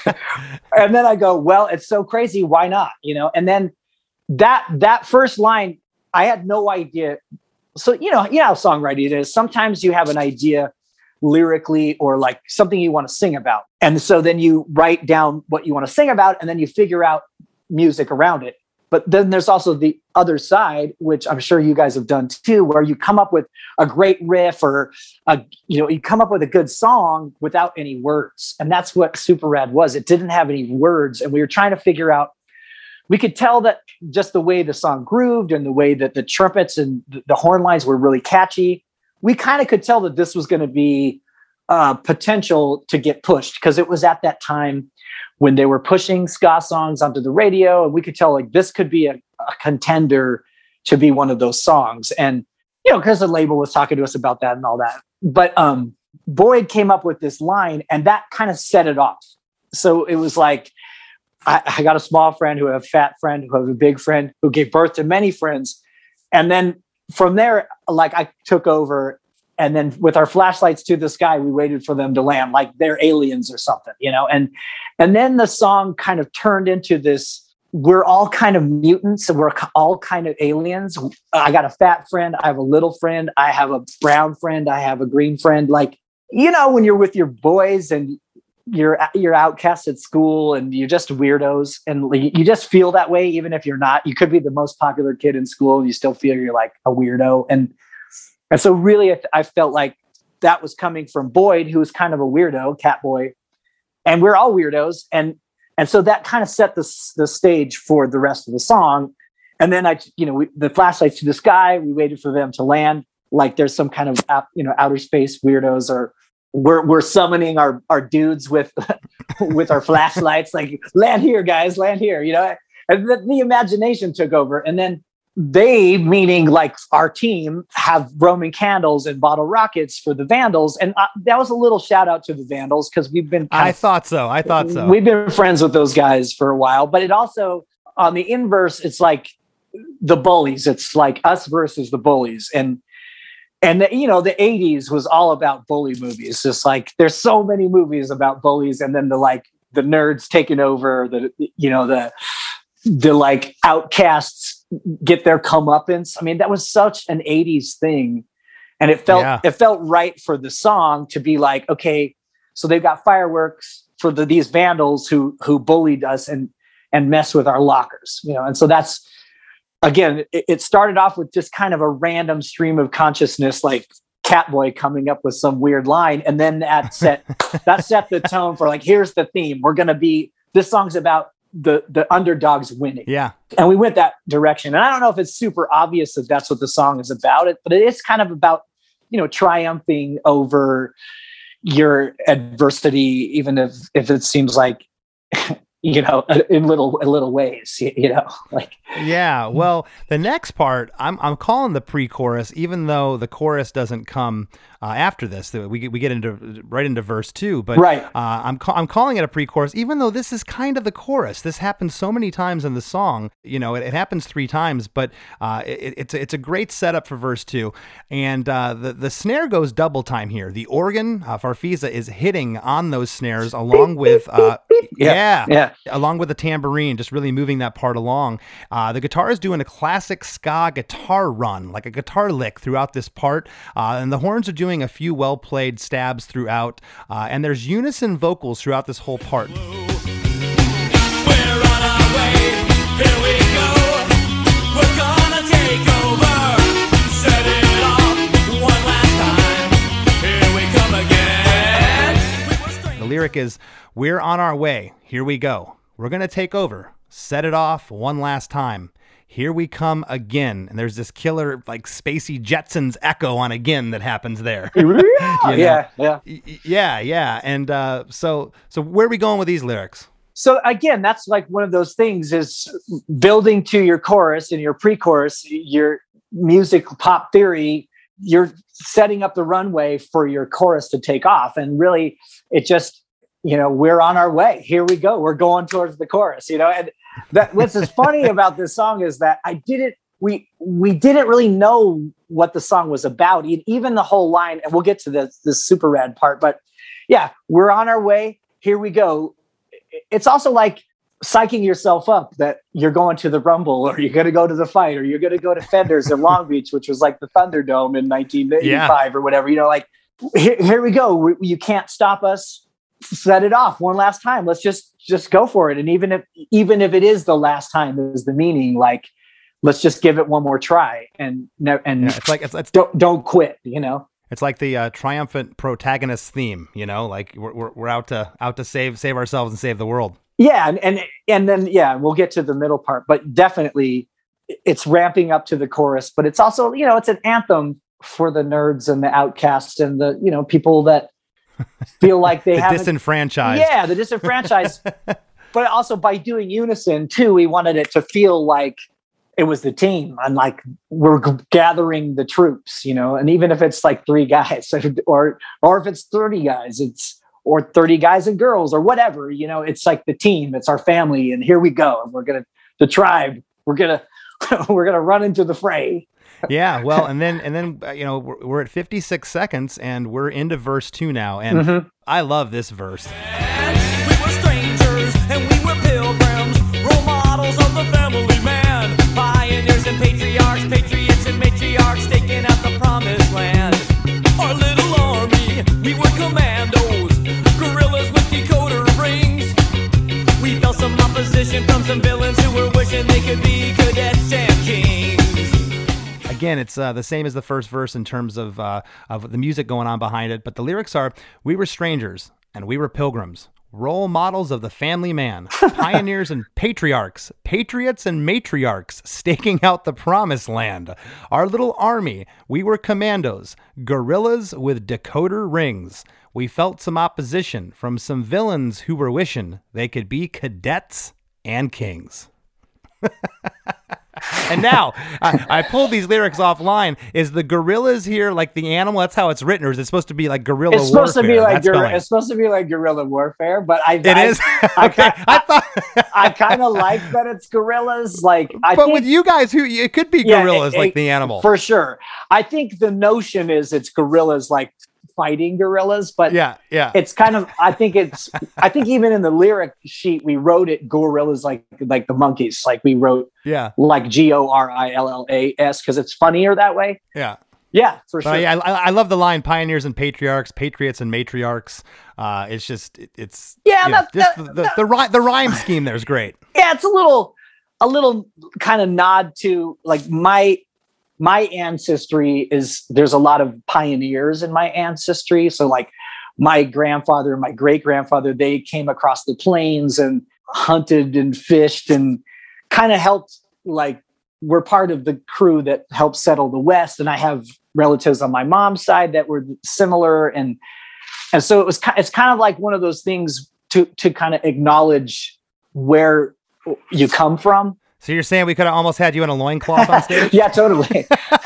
Speaker 4: And then I go, well, it's so crazy. Why not? You know? And then that first line, I had no idea. So, you know how songwriting is. Sometimes you have an idea lyrically or like something you want to sing about. And so then you write down what you want to sing about and then you figure out music around it. But then there's also the other side, which I'm sure you guys have done too, where you come up with a great riff or you come up with a good song without any words. And that's what Super Rad was. It didn't have any words. And we were trying to figure out, we could tell that just the way the song grooved and the way that the trumpets and the horn lines were really catchy. We kind of could tell that this was going to be potential to get pushed because it was at that time when they were pushing ska songs onto the radio. And we could tell like this could be a contender to be one of those songs. And, because the label was talking to us about that and all that. But Boyd came up with this line and that kind of set it off. So it was like, I got a small friend who had a fat friend who had a big friend who gave birth to many friends. And then from there, like I took over and then with our flashlights to the sky, we waited for them to land like they're aliens or something, and then the song kind of turned into this, we're all kind of mutants and we're all kind of aliens. I got a fat friend. I have a little friend. I have a brown friend. I have a green friend. Like, when you're with your boys and you're outcasts at school and you're just weirdos and you just feel that way. Even if you're not, you could be the most popular kid in school and you still feel you're like a weirdo. And so really I felt like that was coming from Boyd, who was kind of a weirdo, Catboy, and we're all weirdos. And so that kind of set the stage for the rest of the song. And then the flashlights to the sky, we waited for them to land. Like there's some kind of, outer space weirdos or we're summoning our dudes with our flashlights, like land here, guys, land here, and the imagination took over. And then they, meaning like our team, have Roman candles and bottle rockets for the Vandals. And that was a little shout out to the Vandals because we've been
Speaker 1: I thought so.
Speaker 4: We've been friends with those guys for a while, but it also on the inverse, it's like the Bullies. It's like us versus the Bullies. And the 80s was all about bully movies. Just like there's so many movies about bullies, and then the nerds taking over, the like outcasts get their comeuppance. I mean, that was such an 80s thing, and it felt right for the song to be like, okay, so they've got fireworks for these Vandals who bullied us and messed with our lockers, and so that's. Again, it started off with just kind of a random stream of consciousness, like Catboy coming up with some weird line. And then that set the tone for like, here's the theme. This song's about the underdogs winning.
Speaker 1: Yeah.
Speaker 4: And we went that direction. And I don't know if it's super obvious that that's what the song is about, but it is kind of about, triumphing over your adversity, even if it seems like, in little ways, like.
Speaker 1: Yeah. Well, the next part, I'm calling the pre-chorus, even though the chorus doesn't come after this. We get right into verse 2, but
Speaker 4: right.
Speaker 1: I'm calling it a pre-chorus, even though this is kind of the chorus. This happens so many times in the song. It happens 3 times, but it's a great setup for verse 2. And the snare goes double time here. The organ, Farfisa, is hitting on those snares along with, yeah.
Speaker 4: Yeah.
Speaker 1: Along with the tambourine, just really moving that part along. The guitar is doing a classic ska guitar run, like a guitar lick throughout this part. And the horns are doing a few well-played stabs throughout. And there's unison vocals throughout this whole part.
Speaker 7: We're on our way, here we go. We're gonna take over, set it off one last time. Here we come again.
Speaker 1: The lyric is, we're on our way, here we go. We're going to take over, set it off one last time. Here we come again. And there's this killer, like, spacey Jetsons echo on again that happens there. You know?
Speaker 4: Yeah.
Speaker 1: Yeah. And so where are we going with these lyrics?
Speaker 4: So again, that's like one of those things is building to your chorus and your pre-chorus, your music pop theory, you're setting up the runway for your chorus to take off. And really, it just, we're on our way. Here we go. We're going towards the chorus, and that what's is funny about this song is that we didn't really know what the song was about. Even the whole line, and we'll get to this super rad part, but yeah, we're on our way. Here we go. It's also like psyching yourself up that you're going to the Rumble, or you're going to go to the fight, or you're going to go to Fenders in Long Beach, which was like the Thunderdome in 1985 or whatever, like here we go. You can't stop us. Set it off one last time. Let's just go for it. And even if it is the last time, is the meaning, like, let's just give it one more try and
Speaker 1: it's like, it's
Speaker 4: don't quit,
Speaker 1: It's like the triumphant protagonist theme, like we're out to save ourselves and save the world.
Speaker 4: Yeah. And then, we'll get to the middle part, but definitely it's ramping up to the chorus, but it's also, it's an anthem for the nerds and the outcasts and the, people that feel like they have
Speaker 1: disenfranchised.
Speaker 4: Yeah, the disenfranchised. But also by doing unison too, we wanted it to feel like it was the team, and like we're gathering the troops, and even if it's like 3 guys or if it's 30 guys, or 30 guys and girls or whatever, it's like the team, it's our family, and here we go. And the tribe, we're gonna run into the fray.
Speaker 1: Yeah, well, and then we're at 56 seconds and we're into verse 2 now, and I love this verse.
Speaker 7: We were strangers and we were pilgrims, role models of the family man, pioneers and patriarchs, patriots and matriarchs, staking out the promised land. Our little army, we were commandos, guerrillas with decoder rings. We felt some opposition from some villains who were wishing they could be cadets and kings.
Speaker 1: Again, it's the same as the first verse in terms of the music going on behind it, but the lyrics are, we were strangers and we were pilgrims, role models of the family man, pioneers and patriarchs, patriots and matriarchs, staking out the promised land. Our little army, we were commandos, guerrillas with decoder rings. We felt some opposition from some villains who were wishing they could be cadets and kings. And now I pulled these lyrics offline. Is the gorillas here like the animal? That's how it's written, or is it supposed to be like guerrilla warfare?
Speaker 4: It's supposed to be like guerrilla warfare, but
Speaker 1: it is. Okay, I thought
Speaker 4: I kind of like that it's gorillas. Like,
Speaker 1: with you guys, it could be gorillas, like the animal
Speaker 4: for sure. I think the notion is it's gorillas like fighting gorillas, but it's kind of, I think even in the lyric sheet we wrote it gorillas like the monkeys, like we wrote like GORILLAS because it's funnier that way. Yeah, for sure.
Speaker 1: I love the line pioneers and patriarchs, patriots and matriarchs. It's just the rhyme scheme there is great.
Speaker 4: Yeah, it's a little kind of nod to like my ancestry is, there's a lot of pioneers in my ancestry. So like my grandfather and my great grandfather, they came across the plains and hunted and fished and kind of helped, like, we're part of the crew that helped settle the West. And I have relatives on my mom's side that were similar. And so it's kind of like one of those things to kind of acknowledge where you come from.
Speaker 1: So you're saying we could have almost had you in a loincloth on stage?
Speaker 4: Yeah, totally.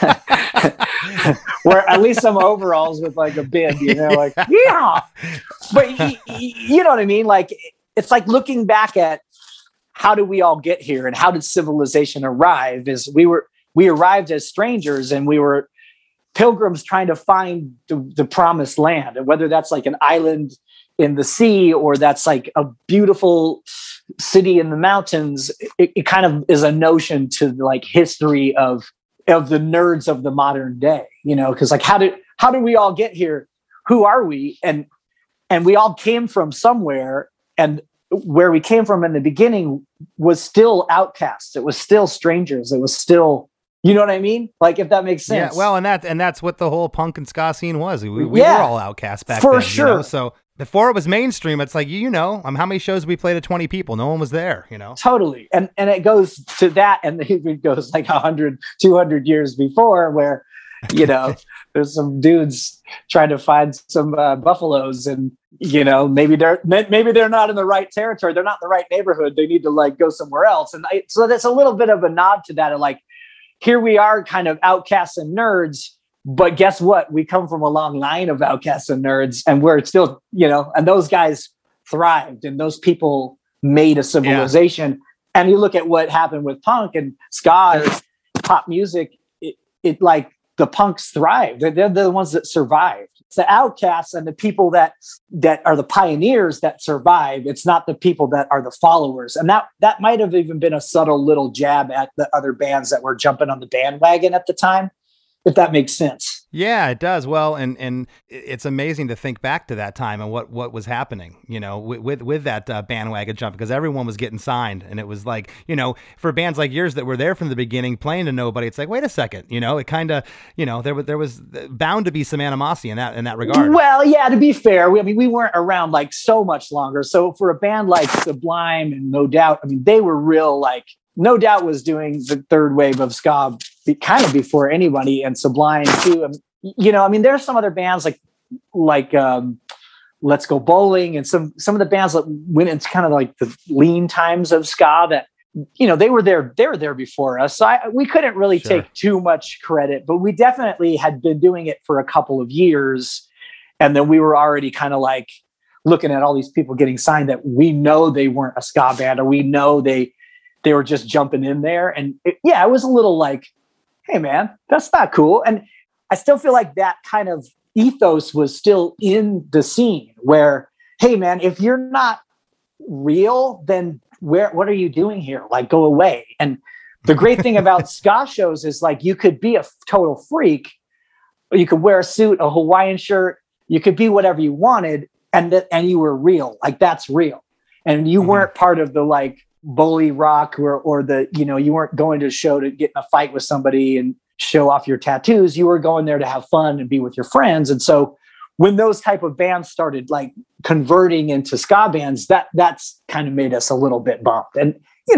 Speaker 4: Or at least some overalls with like a bib, like, yeah. But you know what I mean? Like, it's like looking back at how did we all get here and how did civilization arrive? Is we arrived as strangers and we were pilgrims trying to find the promised land. And whether that's like an island in the sea, or that's like a beautiful city in the mountains. It kind of is a notion to like history of the nerds of the modern day, because like how did we all get here? Who are we? And we all came from somewhere, and where we came from in the beginning was still outcasts. It was still strangers. It was still, you know what I mean? Like, if that makes sense.
Speaker 1: Yeah, well, and that's what the whole punk and ska scene was. We were all outcasts back then.
Speaker 4: For sure.
Speaker 1: So before it was mainstream, it's like, how many shows we played to 20 people? No one was there,
Speaker 4: Totally. And it goes to that, and it goes like 100, 200 years before, where, there's some dudes trying to find some buffaloes, and maybe they're not in the right territory. They're not in the right neighborhood. They need to like go somewhere else. And so that's a little bit of a nod to that. Of like, here we are kind of outcasts and nerds, but guess what? We come from a long line of outcasts and nerds, and we're still, and those guys thrived, and those people made a civilization. Yeah. And you look at what happened with punk and ska, pop music, it like, the punks thrived. They're the ones that survived. It's the outcasts and the people that are the pioneers that survive. It's not the people that are the followers. And that might have even been a subtle little jab at the other bands that were jumping on the bandwagon at the time, if that makes sense.
Speaker 1: Yeah, it does. Well, and it's amazing to think back to that time and what was happening, with that bandwagon jump, because everyone was getting signed, and it was like, for bands like yours that were there from the beginning, playing to nobody, it's like, wait a second, it kind of, there was bound to be some animosity in that regard.
Speaker 4: Well, yeah, to be fair, we weren't around like so much longer. So for a band like Sublime and No Doubt, they were real, like, No Doubt was doing the third wave of ska kind of before anybody, and Sublime too. There's some other bands like Let's Go Bowling, and some of the bands that went into kind of like the lean times of ska that, they were there before us. So we couldn't really take too much credit, but we definitely had been doing it for a couple of years. And then we were already kind of like looking at all these people getting signed that we know they weren't a ska band, or we know they were just jumping in there. And it was a little like, hey man, that's not cool. And I still feel like that kind of ethos was still in the scene, where, hey man, if you're not real, then what are you doing here? Like, go away. And the great thing about ska shows is like, you could be a total freak, or you could wear a suit, a Hawaiian shirt, you could be whatever you wanted, and you were real. Like, that's real. And you weren't part of the like bully rock or the, you weren't going to a show to get in a fight with somebody and show off your tattoos. You were going there to have fun and be with your friends. And so when those type of bands started like converting into ska bands, that's kind of made us a little bit bummed. And,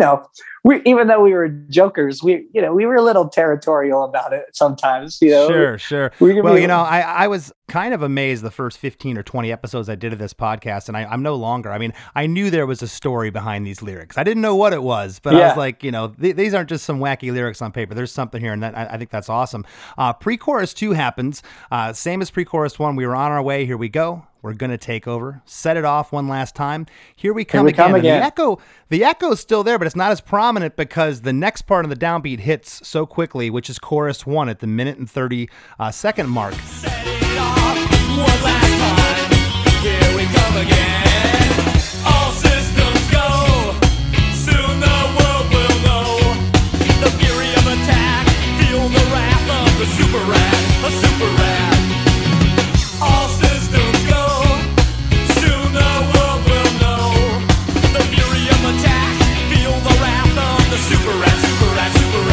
Speaker 4: even though we were jokers, we were a little territorial about it sometimes,
Speaker 1: Sure. Well, I was kind of amazed the first 15 or 20 episodes I did of this podcast, and I'm no longer. I knew there was a story behind these lyrics. I didn't know what it was, but I was like, these aren't just some wacky lyrics on paper. There's something here, and I think that's awesome. Pre-chorus 2 happens, same as pre-chorus 1. We were on our way. Here we go. We're going to take over, set it off one last time. Here we come again. And the echo's still there, but it's not as prominent because the next part of the downbeat hits so quickly, which is chorus 1 at the minute and 30 second mark.
Speaker 7: Set it off one last time. Here we come again. All systems go. Soon the world will know the fury of attack. Feel the wrath of the super rat. A super rat. All systems go. Soon the world will know the fury of attack. Feel the wrath of the super rat. Super rat. Super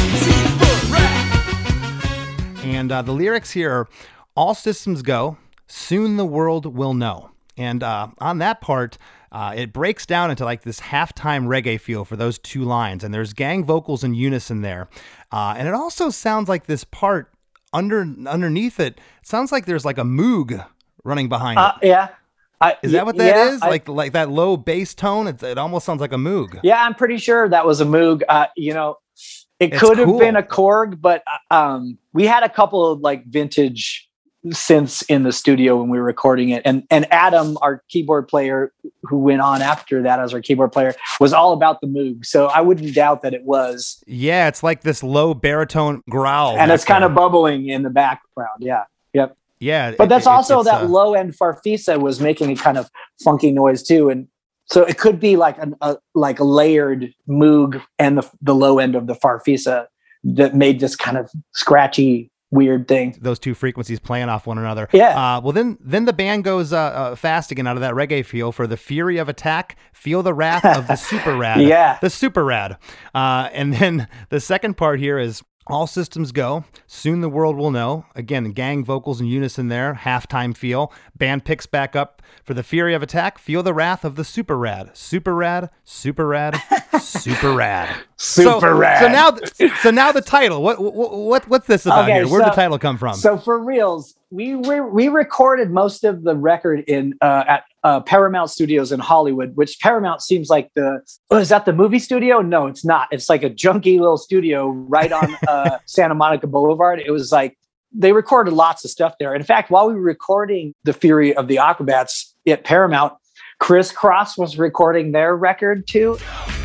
Speaker 7: rat. Super rat.
Speaker 1: And the lyrics here are, all systems go, soon the world will know. And on that part, it breaks down into like this halftime reggae feel for those two lines. And there's gang vocals in unison there. And it also sounds like this part underneath it sounds like there's like a moog running behind it.
Speaker 4: Yeah.
Speaker 1: Is that what that is? Like that low bass tone? It almost sounds like a moog.
Speaker 4: Yeah, I'm pretty sure that was a moog. It could have been a Korg, but we had a couple of like vintage synths in the studio when we were recording it. And Adam, our keyboard player, who went on after that as our keyboard player, was all about the Moog. So I wouldn't doubt that it was.
Speaker 1: Yeah, it's like this low baritone growl.
Speaker 4: And it's kind of bubbling in the background. Yeah. Yep.
Speaker 1: Yeah.
Speaker 4: But that's also
Speaker 1: it's,
Speaker 4: that low end Farfisa was making a kind of funky noise too. And so it could be like a layered Moog and the low end of the Farfisa that made this kind of scratchy, weird thing.
Speaker 1: Those two frequencies playing off one another.
Speaker 4: Yeah.
Speaker 1: Well, then the band goes fast again out of that reggae feel for the fury of attack. Feel the wrath of the super rad.
Speaker 4: Yeah.
Speaker 1: The super rad. And then the second part here is all systems go. Soon the world will know. Again, gang vocals in unison there. Halftime feel. Band picks back up for the fury of attack. Feel the wrath of the super rad. Super rad. Super rad. Super rad.
Speaker 4: Super rad.
Speaker 1: So now the title. What's this about here? Where'd the title come from?
Speaker 4: So for reals, we recorded most of the record in at Paramount Studios in Hollywood, which Paramount seems like is that the movie studio? No, it's not. It's like a junky little studio right on Santa Monica Boulevard. It was like they recorded lots of stuff there. In fact, while we were recording The Fury of the Aquabats at Paramount, Criss Cross was recording their record too.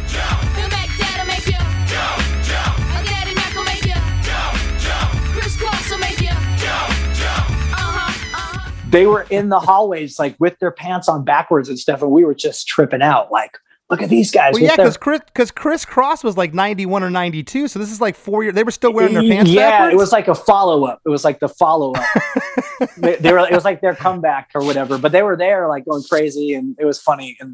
Speaker 4: They were in the hallways, like with their pants on backwards and stuff, and we were just tripping out. Like, look at these guys.
Speaker 1: Well, yeah, because Criss Cross was like 91 or 92, so this is like 4 years. They were still wearing their pants backwards?
Speaker 4: Yeah, it was like a follow-up. It was like the follow-up. It was like their comeback or whatever, but they were there like going crazy, and it was funny. And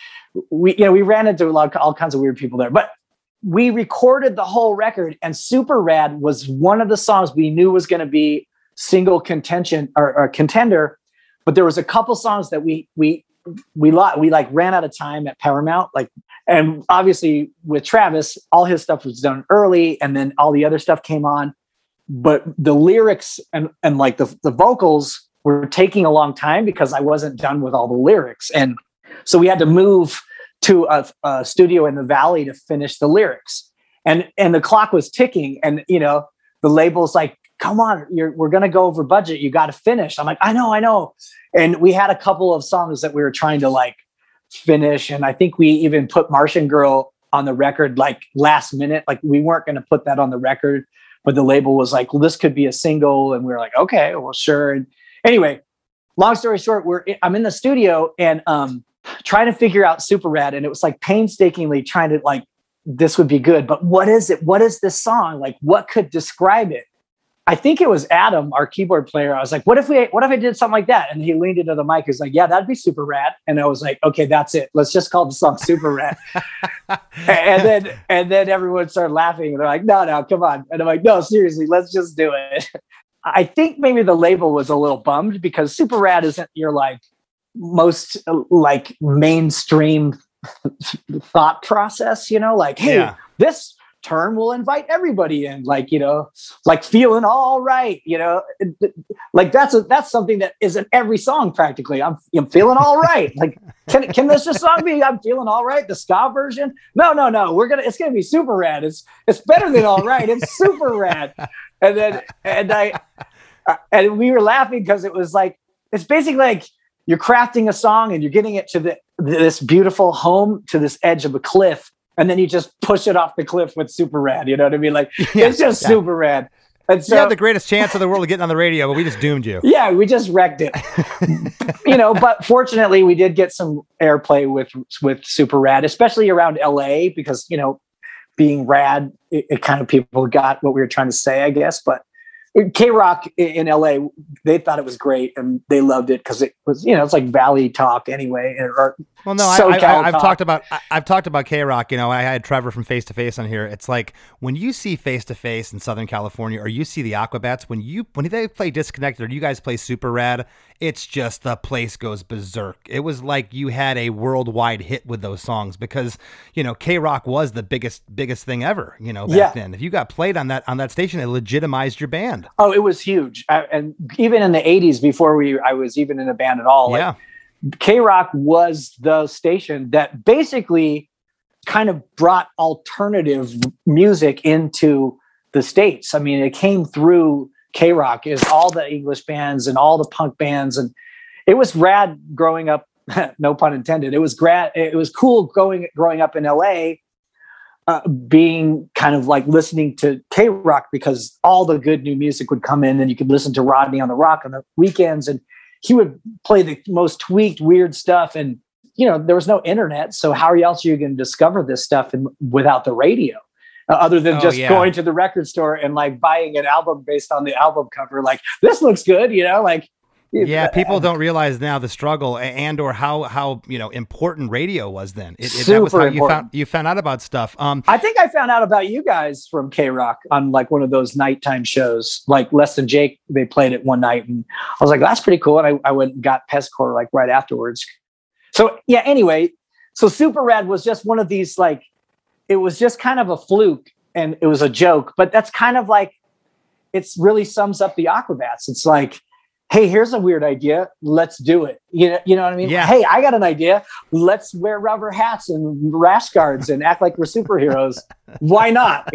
Speaker 4: we ran into all kinds of weird people there. But we recorded the whole record, and Super Rad was one of the songs we knew was going to be single contention or contender, but there was a couple songs that we like ran out of time at Paramount, and obviously with Travis, all his stuff was done early, and then all the other stuff came on, but the lyrics and like the vocals were taking a long time because I wasn't done with all the lyrics, and so we had to move to a studio in the Valley to finish the lyrics, and the clock was ticking, and the label's like, come on, we're going to go over budget. You got to finish. I'm like, I know. And we had a couple of songs that we were trying to like finish. And I think we even put Martian Girl on the record, like last minute. Like we weren't going to put that on the record, but the label was like, well, this could be a single. And we were like, okay, well, sure. And anyway, long story short, I'm in the studio and trying to figure out Super Rad. And it was like painstakingly trying to like, this would be good, but what is it? What is this song? Like what could describe it? I think it was Adam, our keyboard player. I was like, what if I did something like that? And he leaned into the mic. He's like, yeah, that'd be super rad. And I was like, okay, that's it. Let's just call the song Super Rad. and then everyone started laughing. And they're like, no, come on. And I'm like, no, seriously, let's just do it. I think maybe the label was a little bummed because Super Rad isn't your like most like mainstream thought process, like, hey, this turn will invite everybody in, like feeling all right, like that's something that is in every song practically. I'm feeling all right. Like can this just song be I'm feeling all right, the ska version? No, it's gonna be super rad. It's better than all right. It's super rad. And we were laughing because it was like, it's basically like you're crafting a song and you're getting it to this beautiful home to this edge of a cliff. And then you just push it off the cliff with Super Rad. You know what I mean? Like, it's just super rad. And so,
Speaker 1: you had the greatest chance in the world of getting on the radio, but we just doomed you.
Speaker 4: Yeah, we just wrecked it. But fortunately, we did get some airplay with Super Rad, especially around LA, because, being rad, it kind of people got what we were trying to say, I guess. But K-Rock in LA, they thought it was great and they loved it because it was, it's like Valley talk anyway.
Speaker 1: Well, no, I've talked about K-Rock. I had Trevor from Face to Face on here. It's like when you see Face to Face in Southern California, or you see the Aquabats, when they play Disconnected, or you guys play Super Rad, it's just the place goes berserk. It was like you had a worldwide hit with those songs because K-Rock was the biggest thing ever. Back then, if you got played on that station, it legitimized your band.
Speaker 4: Oh, it was huge, and even in the '80s, before I was even in a band at all.
Speaker 1: Yeah.
Speaker 4: K-Rock was the station that basically kind of brought alternative music into the States. I mean, it came through K-Rock is all the English bands and all the punk bands. And it was rad growing up, no pun intended. It was cool growing up in LA being kind of like listening to K-Rock, because all the good new music would come in and you could listen to Rodney on the Rock on the weekends, and he would play the most tweaked, weird stuff. And, there was no internet. So how else are you going to discover this stuff without the radio? Other than just going to the record store and like buying an album based on the album cover, like this looks good, like.
Speaker 1: Yeah, people don't realize now the struggle and or how important radio was then. That was how you found out about stuff.
Speaker 4: I think I found out about you guys from K-Rock on like one of those nighttime shows, like Less Than Jake. They played it one night, and I was like, that's pretty cool. And I went and got Pestcore like right afterwards. So yeah, anyway, so Super Rad was just one of these, like, it was just kind of a fluke and it was a joke, but that's kind of like, it really sums up the Aquabats. It's like, hey, here's a weird idea. Let's do it. You know what I mean?
Speaker 1: Yeah.
Speaker 4: Hey, I got an idea. Let's wear rubber hats and rash guards and act like we're superheroes. Why not?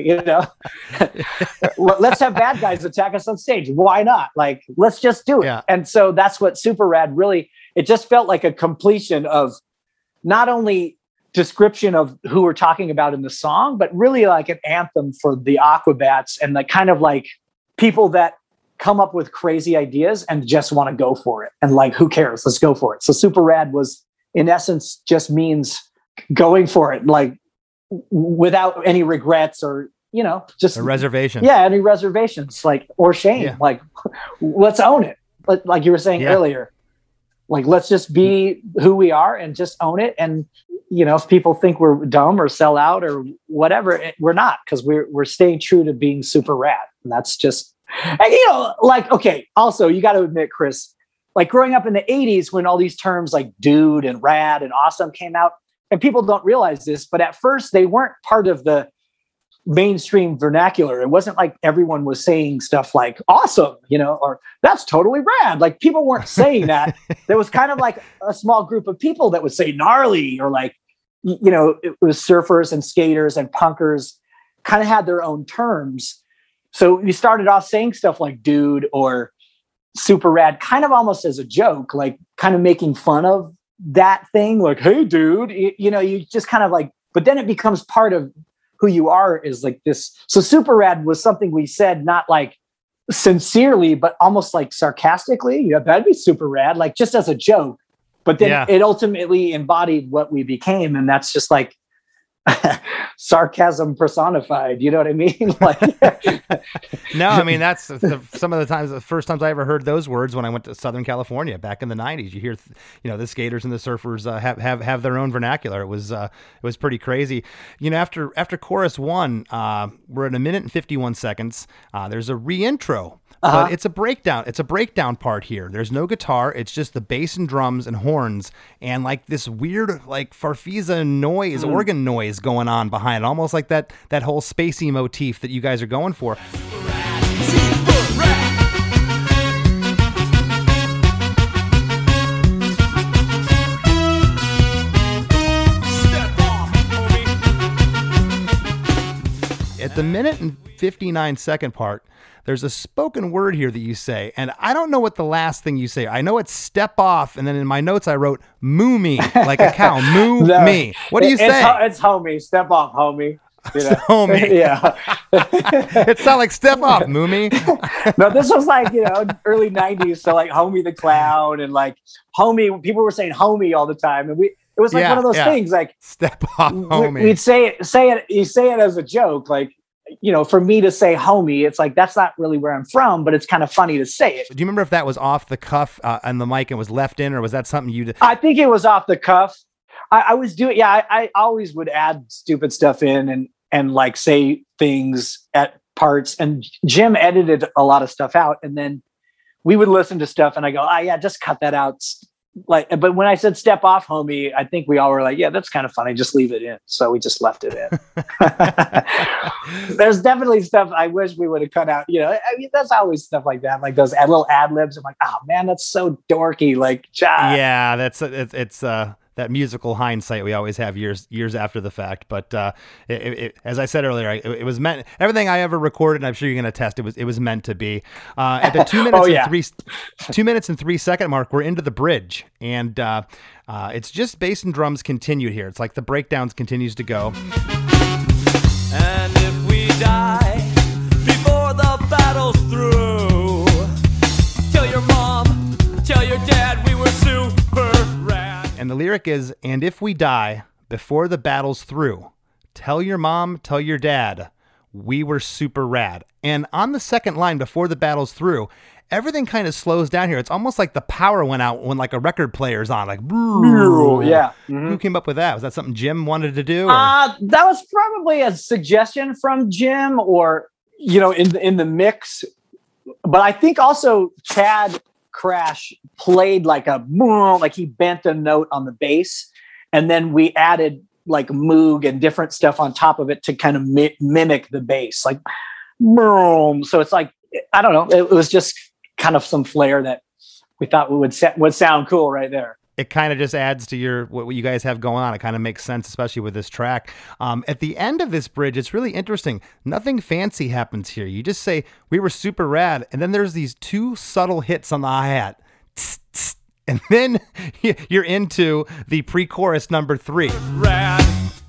Speaker 4: Let's have bad guys attack us on stage. Why not? Like, let's just do it.
Speaker 1: Yeah.
Speaker 4: And so that's what Super Rad really, it just felt like a completion of not only description of who we're talking about in the song, but really like an anthem for the Aquabats and like kind of like people that come up with crazy ideas and just want to go for it. And like, who cares? Let's go for it. So Super Rad was, in essence, just means going for it, like without any regrets or, just
Speaker 1: a reservation.
Speaker 4: Yeah. Any reservations, like, or shame, like, let's own it. Like you were saying earlier, like, let's just be who we are and just own it. And, if people think we're dumb or sell out or whatever, we're not, because we're staying true to being super rad. And that's just, and, like, okay, also you got to admit, Chris, like growing up in the 80s when all these terms like dude and rad and awesome came out, and people don't realize this, but at first they weren't part of the mainstream vernacular. It wasn't like everyone was saying stuff like awesome, or that's totally rad. Like people weren't saying that. There was kind of like a small group of people that would say gnarly, or like, it was surfers and skaters and punkers kind of had their own terms. So we started off saying stuff like dude or super rad, kind of almost as a joke, like kind of making fun of that thing. Like, hey, dude, you just kind of like, but then it becomes part of who you are, is like this. So super rad was something we said, not like sincerely, but almost like sarcastically. Yeah, that'd be super rad, like just as a joke. But then it ultimately embodied what we became. And that's just like, sarcasm personified, you know what I mean? Like,
Speaker 1: no, I mean that's some of the first times I ever heard those words when I went to Southern California back in the 90s. You hear, the skaters and the surfers have their own vernacular. It was pretty crazy. After chorus 1, we're at 1 minute and 51 seconds. There's a re-intro. But it's a breakdown. It's a breakdown part here. There's no guitar. It's just the bass and drums and horns and like this weird like Farfisa noise, organ noise going on behind it, almost like that whole spacey motif that you guys are going for. At the 1 minute and 59 second part, there's a spoken word here that you say, and I don't know what the last thing you say. I know it's step off, and then in my notes I wrote moo me, like a cow, moo me. What do you say?
Speaker 4: It's homie, step off, homie.
Speaker 1: Homie.
Speaker 4: Yeah.
Speaker 1: It sounded like step off, moo me.
Speaker 4: No, this was like, early 90s, so like Homie the Clown and like homie, people were saying homie all the time, and it was like one of those things, like
Speaker 1: step off, homie.
Speaker 4: We'd say it, you say it as a joke, like, for me to say homie, it's like, that's not really where I'm from, but it's kind of funny to say it.
Speaker 1: Do you remember if that was off the cuff on the mic and was left in, or was that something you did?
Speaker 4: I think it was off the cuff. I was doing, I always would add stupid stuff in and like say things at parts, and Jim edited a lot of stuff out, and then we would listen to stuff and I go, just cut that out. Like, but when I said step off, homie, I think we all were like, yeah, that's kind of funny. Just leave it in. So we just left it in. There's definitely stuff I wish we would have cut out. I mean, that's always stuff like that, like those little ad libs. I'm like, oh man, that's so dorky. Like,
Speaker 1: yeah, it's that musical hindsight we always have years after the fact. But as I said earlier, it was meant. Everything I ever recorded, and I'm sure you can attest, it was meant to be. At the 2 minutes 2 minutes and 3 second mark, we're into the bridge, and it's just bass and drums continued here. It's like the breakdowns continues to go.
Speaker 7: Tell your dad we were super rad.
Speaker 1: And the lyric is, and if we die before the battle's through, tell your mom, tell your dad, we were super rad. And on the second line, before the battle's through, everything kind of slows down here. It's almost like the power went out when like a record player's on, like,
Speaker 4: Yeah.
Speaker 1: Who came up with that? Was that something Jim wanted to do? Or?
Speaker 4: That was probably a suggestion from Jim, or in the mix. But I think also Chad Crash played like he bent a note on the bass, and then we added like Moog and different stuff on top of it to kind of mimic the bass, like boom. So it's like, I don't know, it was just kind of some flair that we thought would sound cool right there.
Speaker 1: It kind of just adds to what you guys have going on. It kind of makes sense, especially with this track. At the end of this bridge, it's really interesting. Nothing fancy happens here. You just say, we were super rad. And then there's these two subtle hits on the hi-hat. And then you're into the pre-chorus number 3.
Speaker 7: Rad.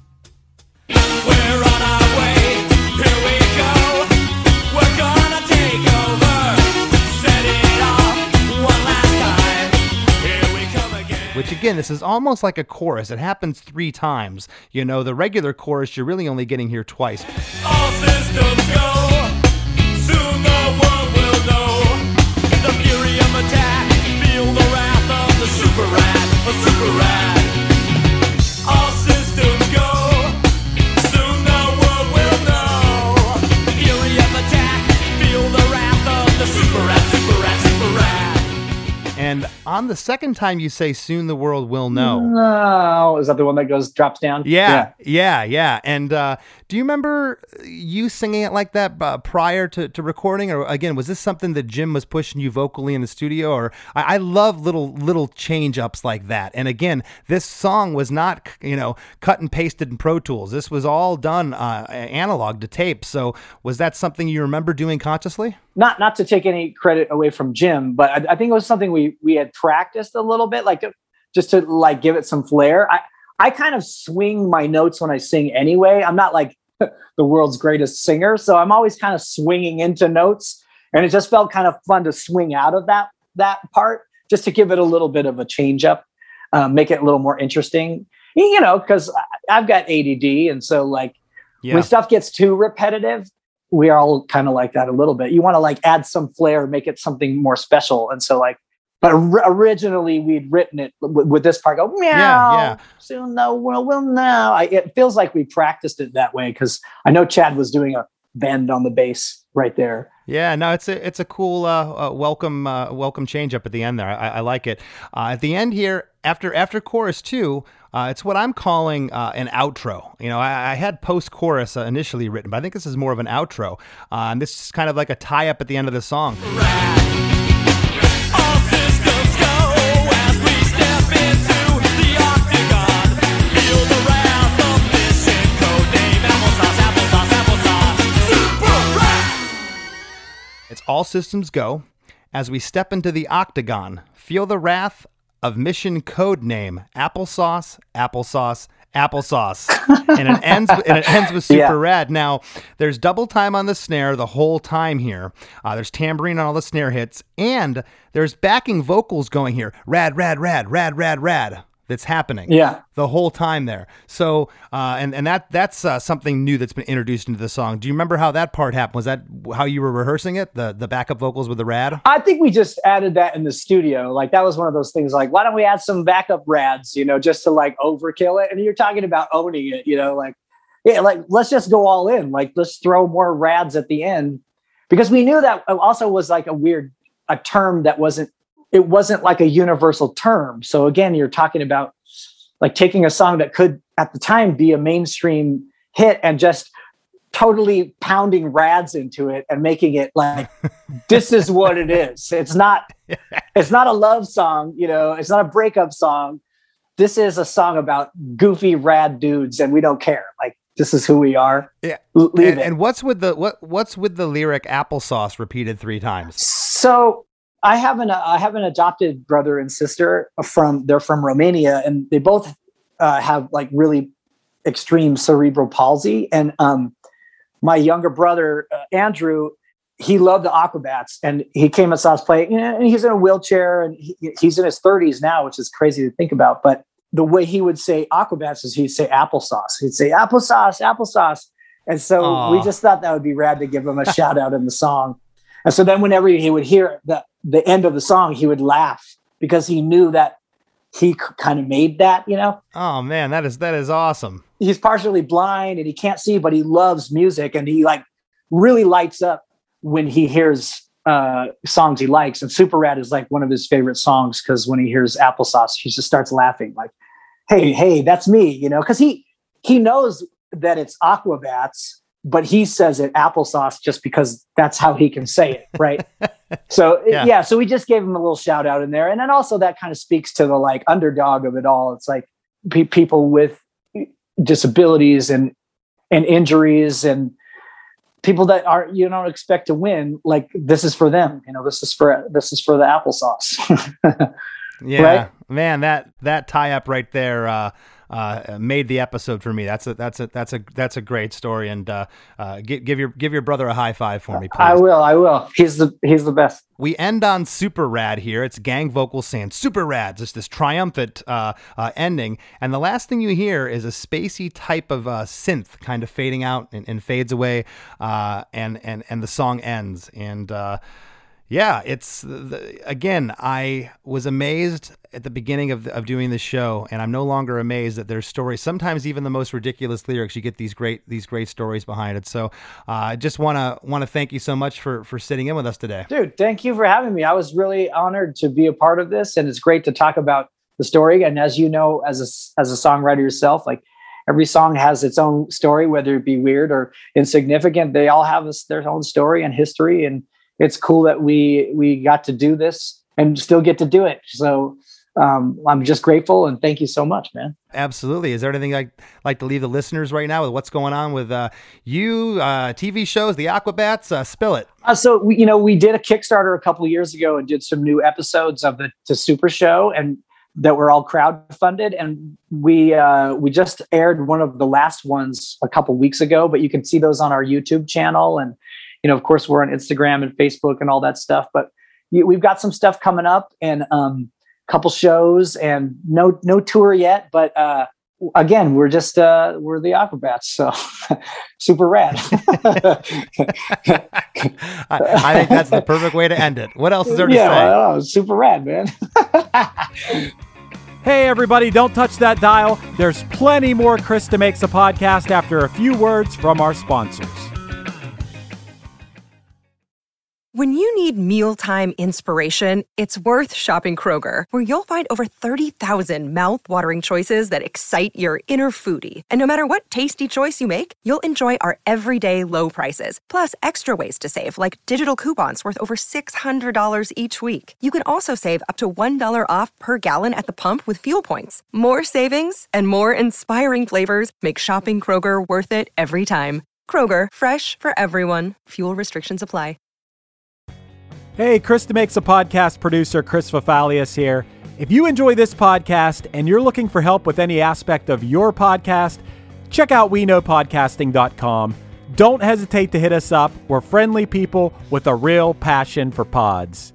Speaker 7: We're on our way. Here we go. We're gonna take over. Set it off one last time. Here we come again.
Speaker 1: Which again, this is almost like a chorus. It happens 3 times. The regular chorus, you're really only getting here twice.
Speaker 7: All systems go. Soon the world will know. The fury of attack. Feel the wrath of the super rad. A super rad. All systems go. Soon the world will know. Fury of attack. Feel the wrath of the super rad. Super rad. Super rad.
Speaker 1: And on the second time you say, soon the world will know.
Speaker 4: No, is that the one that drops down?
Speaker 1: Yeah. And do you remember you singing it like that prior to recording? Or again, was this something that Jim was pushing you vocally in the studio? Or I love little change ups like that. And again, this song was not, cut and pasted in Pro Tools. This was all done analog to tape. So was that something you remember doing consciously?
Speaker 4: Not to take any credit away from Jim, but I think it was something we had practiced a little bit, just to give it some flair. I kind of swing my notes when I sing anyway. I'm not like the world's greatest singer, so I'm always kind of swinging into notes, and it just felt kind of fun to swing out of that part, just to give it a little bit of a change up, make it a little more interesting. Because I've got ADD, and so when stuff gets too repetitive, we are all kind of like that a little bit. You want to add some flair, make it something more special, and so but originally we'd written it with this part. Go meow.
Speaker 1: Yeah.
Speaker 4: Soon the world will know. It feels like we practiced it that way, because I know Chad was doing a bend on the bass right there.
Speaker 1: Yeah, no, it's a cool welcome change up at the end there. I like it. At the end here, after chorus 2, it's what I'm calling an outro. I had post-chorus initially written, but I think this is more of an outro. And this is kind of like a tie-up at the end of the song.
Speaker 7: All systems go as we step into the octagon. Feel the wrath of mission code name. Applesauce. Super rad.
Speaker 1: It's all systems go as we step into the octagon. Feel the wrath of mission code name. Applesauce. And it ends with super rad. Now, there's double time on the snare the whole time here. There's tambourine on all the snare hits, and there's backing vocals going here. Rad, rad, rad, rad, rad, rad. That's happening.
Speaker 4: Yeah.
Speaker 1: The whole time there. So, and that's something new that's been introduced into the song. Do you remember how that part happened? Was that how you were rehearsing it? The backup vocals with the rad?
Speaker 4: I think we just added that in the studio. That was one of those things why don't we add some backup rads, just to overkill it? And you're talking about owning it, let's just go all in. Let's throw more rads at the end, because we knew that also was a term that wasn't like a universal term. So again, you're talking about taking a song that could at the time be a mainstream hit and just totally pounding rads into it and making it this is what it is. It's not a love song, it's not a breakup song. This is a song about goofy rad dudes, and we don't care. This is who we are.
Speaker 1: Yeah.
Speaker 4: Leave it.
Speaker 1: And what's with the lyric applesauce repeated 3 times?
Speaker 4: So I have an adopted brother and sister they're from Romania, and they both have really extreme cerebral palsy. And my younger brother, Andrew, he loved the Aquabats, and he came and saw us play. And he's in a wheelchair, and he's in his 30s now, which is crazy to think about. But the way he would say Aquabats is he'd say applesauce. He'd say applesauce, applesauce. And so we just thought that would be rad to give him a shout out in the song. And so then whenever he would hear the end of the song, he would laugh because he knew that he kind of made that, you know?
Speaker 1: Oh man, that is awesome.
Speaker 4: He's partially blind and he can't see, but he loves music, and he like really lights up when he hears songs he likes. And Super Rad is like one of his favorite songs because when he hears applesauce, he just starts laughing like, hey, that's me, you know? Because he knows that it's Aquabats, but he says it applesauce just because that's how he can say it, right? So yeah, so we just gave him a little shout out in there. And then also that kind of speaks to the like underdog of it all. It's like people with disabilities and injuries and people that you don't expect to win. Like this is for them, you know, this is for the applesauce.
Speaker 1: Yeah,
Speaker 4: right?
Speaker 1: Man, that tie up right there made the episode for me. That's a great story. And give your brother a high five for me, please.
Speaker 4: I will. He's the best.
Speaker 1: We end on Super Rad here. It's gang vocals saying Super Rad, just this triumphant ending. And the last thing you hear is a spacey type of synth kind of fading out and fades away, and the song ends. And yeah, it's again, I was amazed at the beginning of doing this show, and I'm no longer amazed that there's stories. Sometimes even the most ridiculous lyrics, you get these great stories behind it. So I just want to thank you so much for sitting in with us today.
Speaker 4: Dude, thank you for having me. I was really honored to be a part of this, and it's great to talk about the story. And as you know, as a songwriter yourself, like every song has its own story, whether it be weird or insignificant. They all have their own story and history, and it's cool that we got to do this and still get to do it. So I'm just grateful, and thank you so much, man.
Speaker 1: Absolutely. Is there anything I'd like to leave the listeners right now with what's going on with you, TV shows, the Aquabats? Spill it.
Speaker 4: So we did a Kickstarter a couple of years ago and did some new episodes of the Super Show, and that were all crowdfunded. And we just aired one of the last ones a couple weeks ago, but you can see those on our YouTube channel. And of course, we're on Instagram and Facebook and all that stuff. But we've got some stuff coming up, and a couple shows, and no tour yet. But again, we're just we're the Aquabats, so super rad.
Speaker 1: I think that's the perfect way to end it. What else is there to say?
Speaker 4: Super rad, man.
Speaker 8: Hey, everybody, don't touch that dial. There's plenty more Krista Makes a Podcast after a few words from our sponsors.
Speaker 9: When you need mealtime inspiration, it's worth shopping Kroger, where you'll find over 30,000 mouth-watering choices that excite your inner foodie. And no matter what tasty choice you make, you'll enjoy our everyday low prices, plus extra ways to save, like digital coupons worth over $600 each week. You can also save up to $1 off per gallon at the pump with fuel points. More savings and more inspiring flavors make shopping Kroger worth it every time. Kroger, fresh for everyone. Fuel restrictions apply.
Speaker 8: Hey, Krista Makes a Podcast producer Chris Fafalius here. If you enjoy this podcast and you're looking for help with any aspect of your podcast, check out WeKnowPodcasting.com. Don't hesitate to hit us up. We're friendly people with a real passion for pods.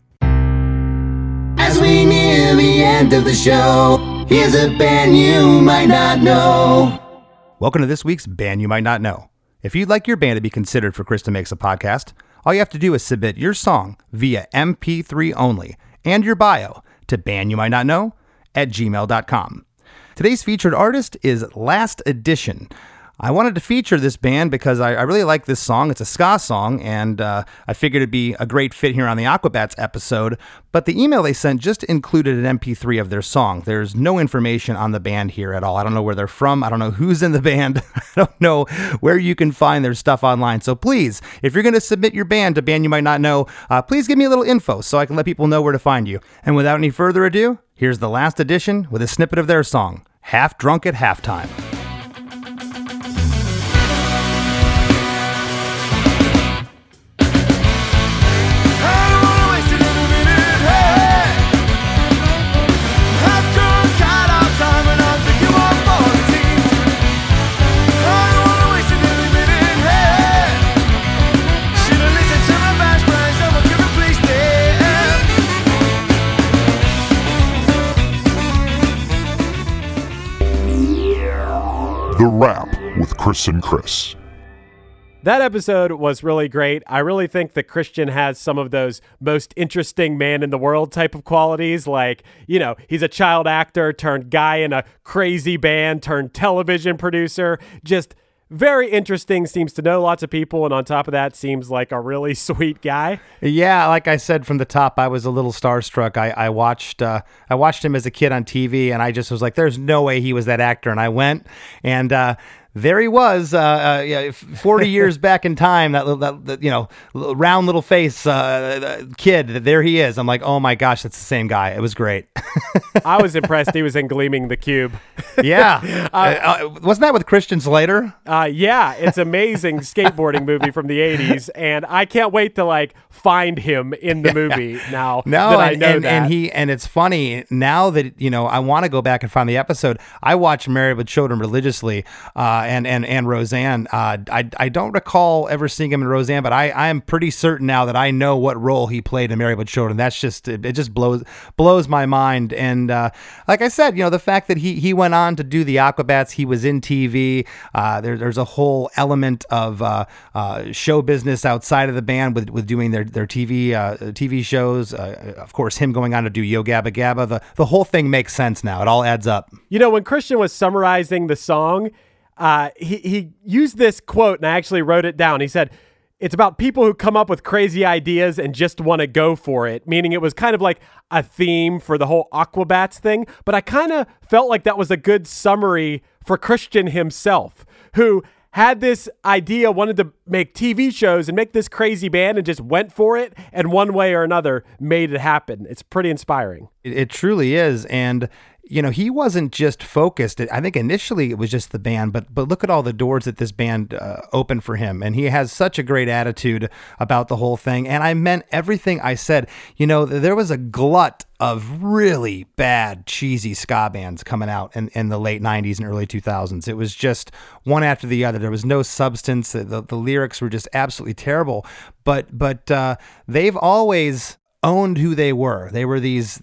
Speaker 3: As we near the end of the show, here's a band you might not know.
Speaker 1: Welcome to this week's Band You Might Not Know. If you'd like your band to be considered for Krista Makes a Podcast, all you have to do is submit your song via MP3 only and your bio to bandyoumightnotknow@gmail.com. Today's featured artist is Last Edition. I wanted to feature this band because I really like this song. It's a ska song, and I figured it'd be a great fit here on the Aquabats episode. But the email they sent just included an MP3 of their song. There's no information on the band here at all. I don't know where they're from. I don't know who's in the band. I don't know where you can find their stuff online. So please, if you're going to submit your band to Band You Might Not Know, please give me a little info so I can let people know where to find you. And without any further ado, here's the Last Edition with a snippet of their song, Half Drunk at Halftime.
Speaker 7: Listen to
Speaker 10: The Wrap with Chris and Chris.
Speaker 8: That episode was really great. I really think that Christian has some of those most interesting man in the world type of qualities. Like, you know, he's a child actor turned guy in a crazy band turned television producer. Just very interesting, seems to know lots of people, and on top of that, seems like a really sweet guy.
Speaker 1: Yeah, like I said from the top, I was a little starstruck. I watched him as a kid on TV, and I just was like, "There's no way he was that actor." And I went, and there he was, 40 years back in time. That round little face kid. There he is. I'm like, oh my gosh, that's the same guy. It was great.
Speaker 8: I was impressed. He was in Gleaming the Cube.
Speaker 1: Yeah, wasn't that with Christian Slater?
Speaker 8: Yeah, it's amazing skateboarding movie from the 80s, and I can't wait to find him in the movie now. I know that.
Speaker 1: And it's funny now that I want to go back and find the episode. I watch Married with Children religiously. And Roseanne. I don't recall ever seeing him in Roseanne, but I am pretty certain now that I know what role he played in Married with Children. That's just it just blows my mind. And like I said, the fact that he went on to do the Aquabats, he was in TV. There's a whole element of show business outside of the band with doing their TV shows. Of course, him going on to do Yo Gabba Gabba. The whole thing makes sense now. It all adds up.
Speaker 8: When Christian was summarizing the song, he used this quote, and I actually wrote it down. He said, "It's about people who come up with crazy ideas and just want to go for it," meaning it was kind of like a theme for the whole Aquabats thing. But I kind of felt like that was a good summary for Christian himself, who had this idea, wanted to make TV shows and make this crazy band, and just went for it, and one way or another made it happen. It's pretty inspiring.
Speaker 1: It truly is. And he wasn't just focused. I think initially it was just the band, but look at all the doors that this band opened for him. And he has such a great attitude about the whole thing. And I meant everything I said. There was a glut of really bad, cheesy ska bands coming out in the late 90s and early 2000s. It was just one after the other. There was no substance. The lyrics were just absolutely terrible. But they've always owned who they were. They were these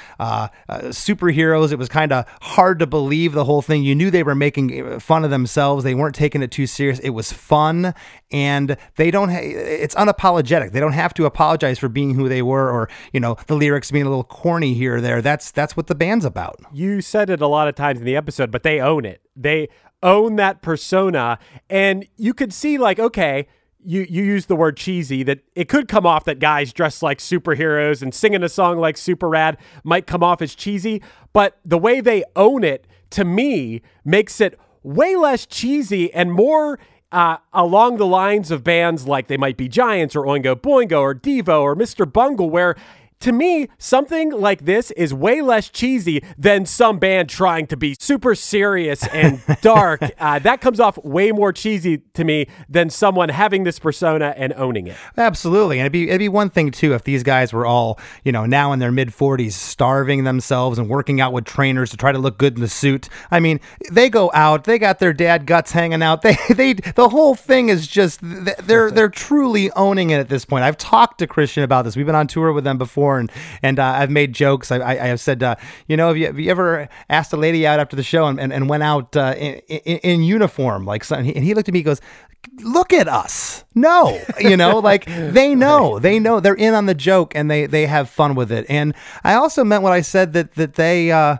Speaker 1: superheroes. It was kind of hard to believe the whole thing. You knew they were making fun of themselves. They weren't taking it too serious. It was fun, and it's unapologetic. They don't have to apologize for being who they were, or the lyrics being a little corny here or there. That's what the band's about.
Speaker 8: You said it a lot of times in the episode, but they own it. They own that persona, and you could see okay, You use the word cheesy, that it could come off that guys dressed like superheroes and singing a song like Super Rad might come off as cheesy, but the way they own it, to me, makes it way less cheesy and more along the lines of bands like they might be Giants or Oingo Boingo or Devo or Mr. Bungle, where to me, something like this is way less cheesy than some band trying to be super serious and dark. That comes off way more cheesy to me than someone having this persona and owning it.
Speaker 1: Absolutely. And it'd be one thing, too, if these guys were all, now in their mid-40s, starving themselves and working out with trainers to try to look good in the suit. I mean, they go out, they got their dad guts hanging out. The whole thing is just, they're truly owning it at this point. I've talked to Christian about this. We've been on tour with them before. And I've made jokes. I have said, have you ever asked a lady out after the show and went out in uniform? And he looked at me and goes, look at us. No, they know they're in on the joke, and they have fun with it. And I also meant what I said, that they,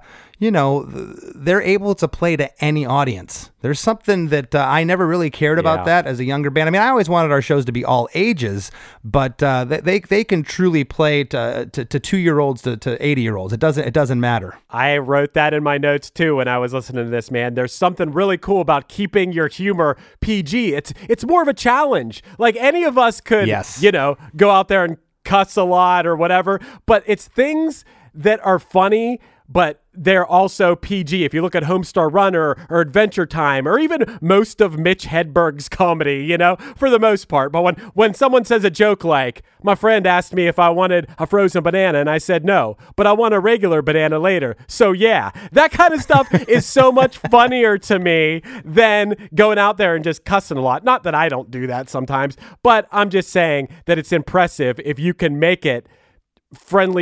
Speaker 1: they're able to play to any audience. There's something that I never really cared about that as a younger band. I mean, I always wanted our shows to be all ages, but they can truly play to 2-year-olds to 80-year-olds. It doesn't matter.
Speaker 8: I wrote that in my notes too when I was listening to this, man. There's something really cool about keeping your humor PG. It's more of a challenge. Like any of us could, go out there and cuss a lot or whatever, but it's things that are funny, but they're also PG. If you look at Homestar Runner or Adventure Time, or even most of Mitch Hedberg's comedy, for the most part. But when someone says a joke like, my friend asked me if I wanted a frozen banana, and I said no, but I want a regular banana later. So yeah, that kind of stuff is so much funnier to me than going out there and just cussing a lot. Not that I don't do that sometimes, but I'm just saying that it's impressive if you can make it friendly for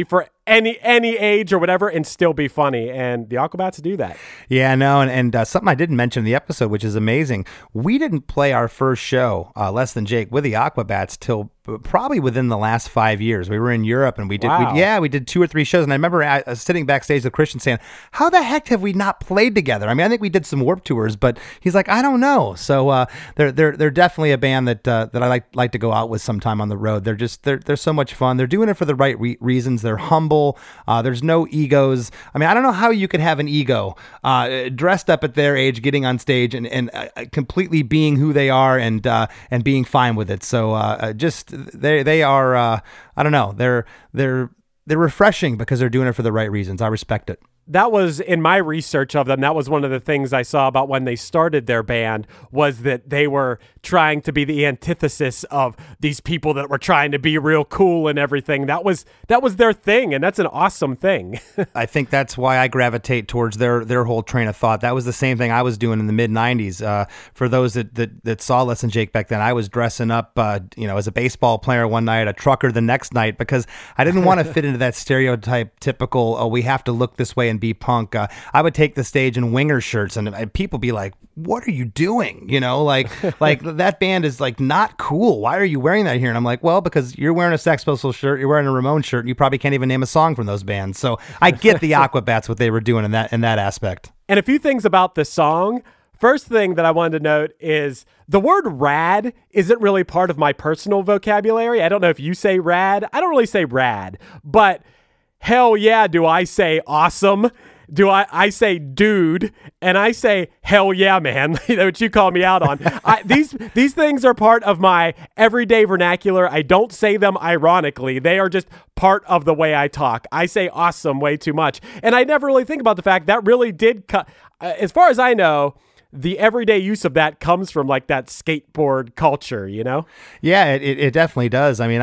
Speaker 8: any age or whatever and still be funny. And the Aquabats do that.
Speaker 1: Yeah, no, and something I didn't mention in the episode, which is amazing. We didn't play our first show, Less Than Jake, with the Aquabats till probably within the last 5 years. We were in Europe and we did, we did 2 or 3 shows. And I remember sitting backstage with Christian saying, how the heck have we not played together? I mean, I think we did some Warped Tours, but he's like, I don't know. So they're definitely a band that I like to go out with sometime on the road. They're so much fun. They're doing it for the right reasons. They're humble. There's no egos. I mean, I don't know how you could have an ego dressed up at their age, getting on stage and completely being who they are and being fine with it. So they are I don't know, they're refreshing because they're doing it for the right reasons. I respect it.
Speaker 8: That was, in my research of them, that was one of the things I saw about when they started their band, was that they were trying to be the antithesis of these people that were trying to be real cool and everything. That was their thing, and that's an awesome thing.
Speaker 1: I think that's why I gravitate towards their whole train of thought. That was the same thing I was doing in the mid-'90s. For those that saw Less Than Jake back then, I was dressing up as a baseball player one night, a trucker the next night, because I didn't want to fit into that stereotype, typical, we have to look this way and be punk. I would take the stage in winger shirts and people be like, what are you doing? Like that band is like not cool. Why are you wearing that here? And I'm like, well, because you're wearing a Sex Pistols shirt, you're wearing a Ramones shirt, and you probably can't even name a song from those bands. So I get the Aquabats, what they were doing in that aspect.
Speaker 8: And a few things about this song. First thing that I wanted to note is the word rad isn't really part of my personal vocabulary. I don't know if you say rad. I don't really say rad, but hell yeah, do I say awesome? Do I say dude? And I say hell yeah, man. What you call me out on. These things are part of my everyday vernacular. I don't say them ironically. They are just part of the way I talk. I say awesome way too much. And I never really think about the fact that really did cut. As far as I know, the everyday use of that comes from like that skateboard culture,
Speaker 1: Yeah, it definitely does. I mean,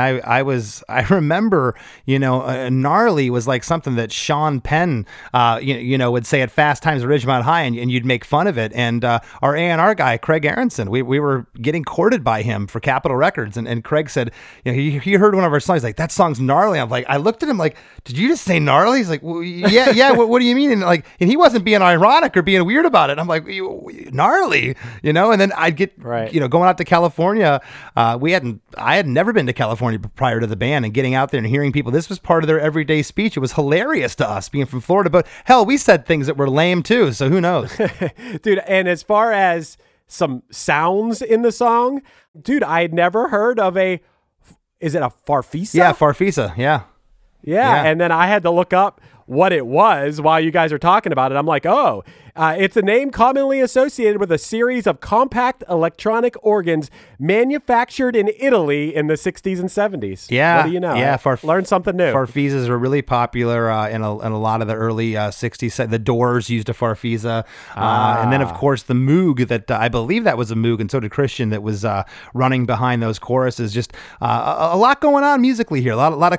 Speaker 1: I remember, gnarly was like something that Sean Penn, would say at Fast Times at Ridgemont High, and you'd make fun of it. And our A&R guy, Craig Aronson, we were getting courted by him for Capitol Records, and Craig said, he heard one of our songs, he's like, that song's gnarly. I'm like, I looked at him like, did you just say gnarly? He's like, well, yeah. What do you mean? And he wasn't being ironic or being weird about it. I'm like, gnarly, and then I'd get, going out to California. I had never been to California prior to the band, and getting out there and hearing people, this was part of their everyday speech. It was hilarious to us being from Florida, but hell, we said things that were lame too. So who knows?
Speaker 8: Dude. And as far as some sounds in the song, dude, I had never heard of is it a Farfisa?
Speaker 1: Yeah. Farfisa. Yeah.
Speaker 8: And then I had to look up what it was while you guys are talking about it. I'm like, it's a name commonly associated with a series of compact electronic organs manufactured in Italy in the 60s and 70s.
Speaker 1: Yeah.
Speaker 8: What do you know?
Speaker 1: Yeah.
Speaker 8: Learn something new.
Speaker 1: Farfisas were really popular in a lot of the early 60s. The Doors used a Farfisa. And then, of course, the Moog, that I believe that was a Moog, and so did Christian, that was running behind those choruses. Just a lot going on musically here. A lot of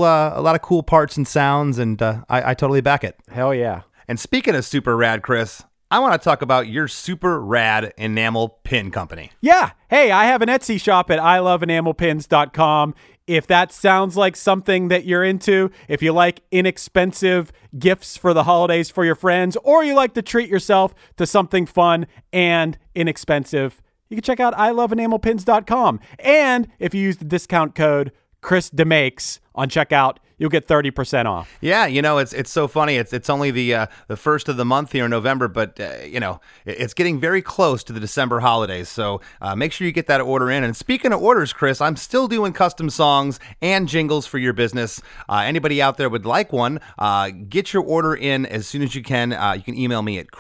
Speaker 1: cool parts and sounds, and I totally back it.
Speaker 8: Hell yeah.
Speaker 1: And speaking of super rad, Chris, I want to talk about your super rad enamel pin company.
Speaker 8: Yeah. Hey, I have an Etsy shop at iloveenamelpins.com. If that sounds like something that you're into, if you like inexpensive gifts for the holidays for your friends, or you like to treat yourself to something fun and inexpensive, you can check out iloveenamelpins.com. And if you use the discount code ChrisDemakes on checkout, you'll get 30% off.
Speaker 1: Yeah, it's so funny. It's only the first of the month here in November, but it's getting very close to the December holidays. So make sure you get that order in. And speaking of orders, Chris, I'm still doing custom songs and jingles for your business. Anybody out there would like one, get your order in as soon as you can. You can email me at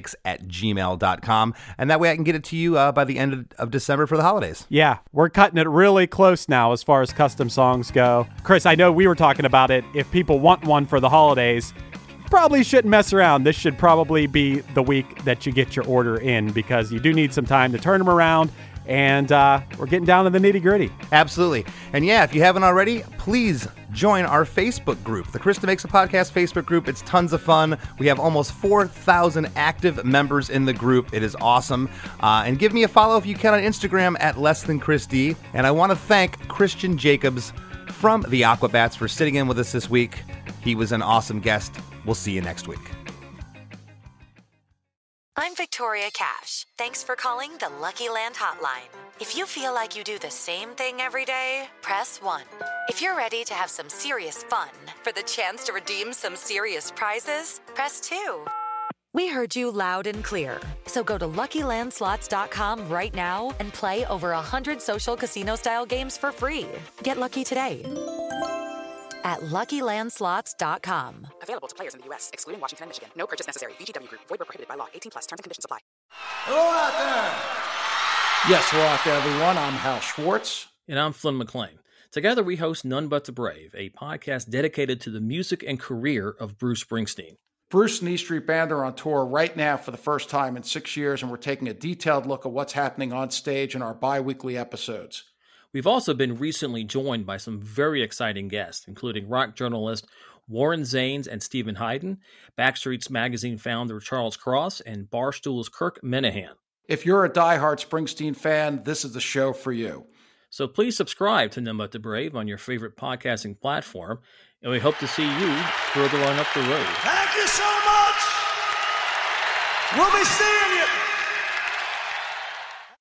Speaker 1: chrisdemakes@gmail.com, and that way I can get it to you by the end of December for the holidays.
Speaker 8: Yeah, we're cutting it really close now as far as custom songs go. Chris, I know we were talking about it. If people want one for the holidays, probably shouldn't mess around. This should probably be the week that you get your order in, because you do need some time to turn them around, and we're getting down to the nitty-gritty.
Speaker 1: Absolutely. And yeah, if you haven't already, please join our Facebook group, the Chris DeMakes a Podcast Facebook group. It's tons of fun. We have almost 4,000 active members in the group. It is awesome. And give me a follow if you can on Instagram at LessThanChrisD. And I want to thank Christian Jacobs from the Aquabats for sitting in with us this week. He was an awesome guest. We'll see you next week.
Speaker 11: I'm Victoria Cash. Thanks for calling the Lucky Land Hotline. If you feel like you do the same thing every day, press 1. If you're ready to have some serious fun for the chance to redeem some serious prizes, press 2. We heard you loud and clear. So go to LuckyLandSlots.com right now and play over 100 social casino-style games for free. Get lucky today at LuckyLandSlots.com.
Speaker 12: Available to players in the U.S., excluding Washington and Michigan. No purchase necessary. VGW Group. Void where prohibited by law. 18+. Terms and conditions apply.
Speaker 13: Hello out there. Yes, hello out there, everyone. I'm Hal Schwartz.
Speaker 14: And I'm Flynn McLean. Together we host None But the Brave, a podcast dedicated to the music and career of Bruce Springsteen.
Speaker 13: Bruce and E Street Band are on tour right now for the first time in 6 years, and we're taking a detailed look at what's happening on stage in our bi-weekly episodes.
Speaker 14: We've also been recently joined by some very exciting guests, including rock journalist Warren Zanes and Stephen Hyden, Backstreet's Magazine founder Charles Cross, and Barstool's Kirk Minahan.
Speaker 13: If you're a diehard Springsteen fan, this is the show for you.
Speaker 14: So please subscribe to None But the Brave on your favorite podcasting platform, and we hope to see you further on up the road.
Speaker 3: Thank you so much. We'll be seeing you.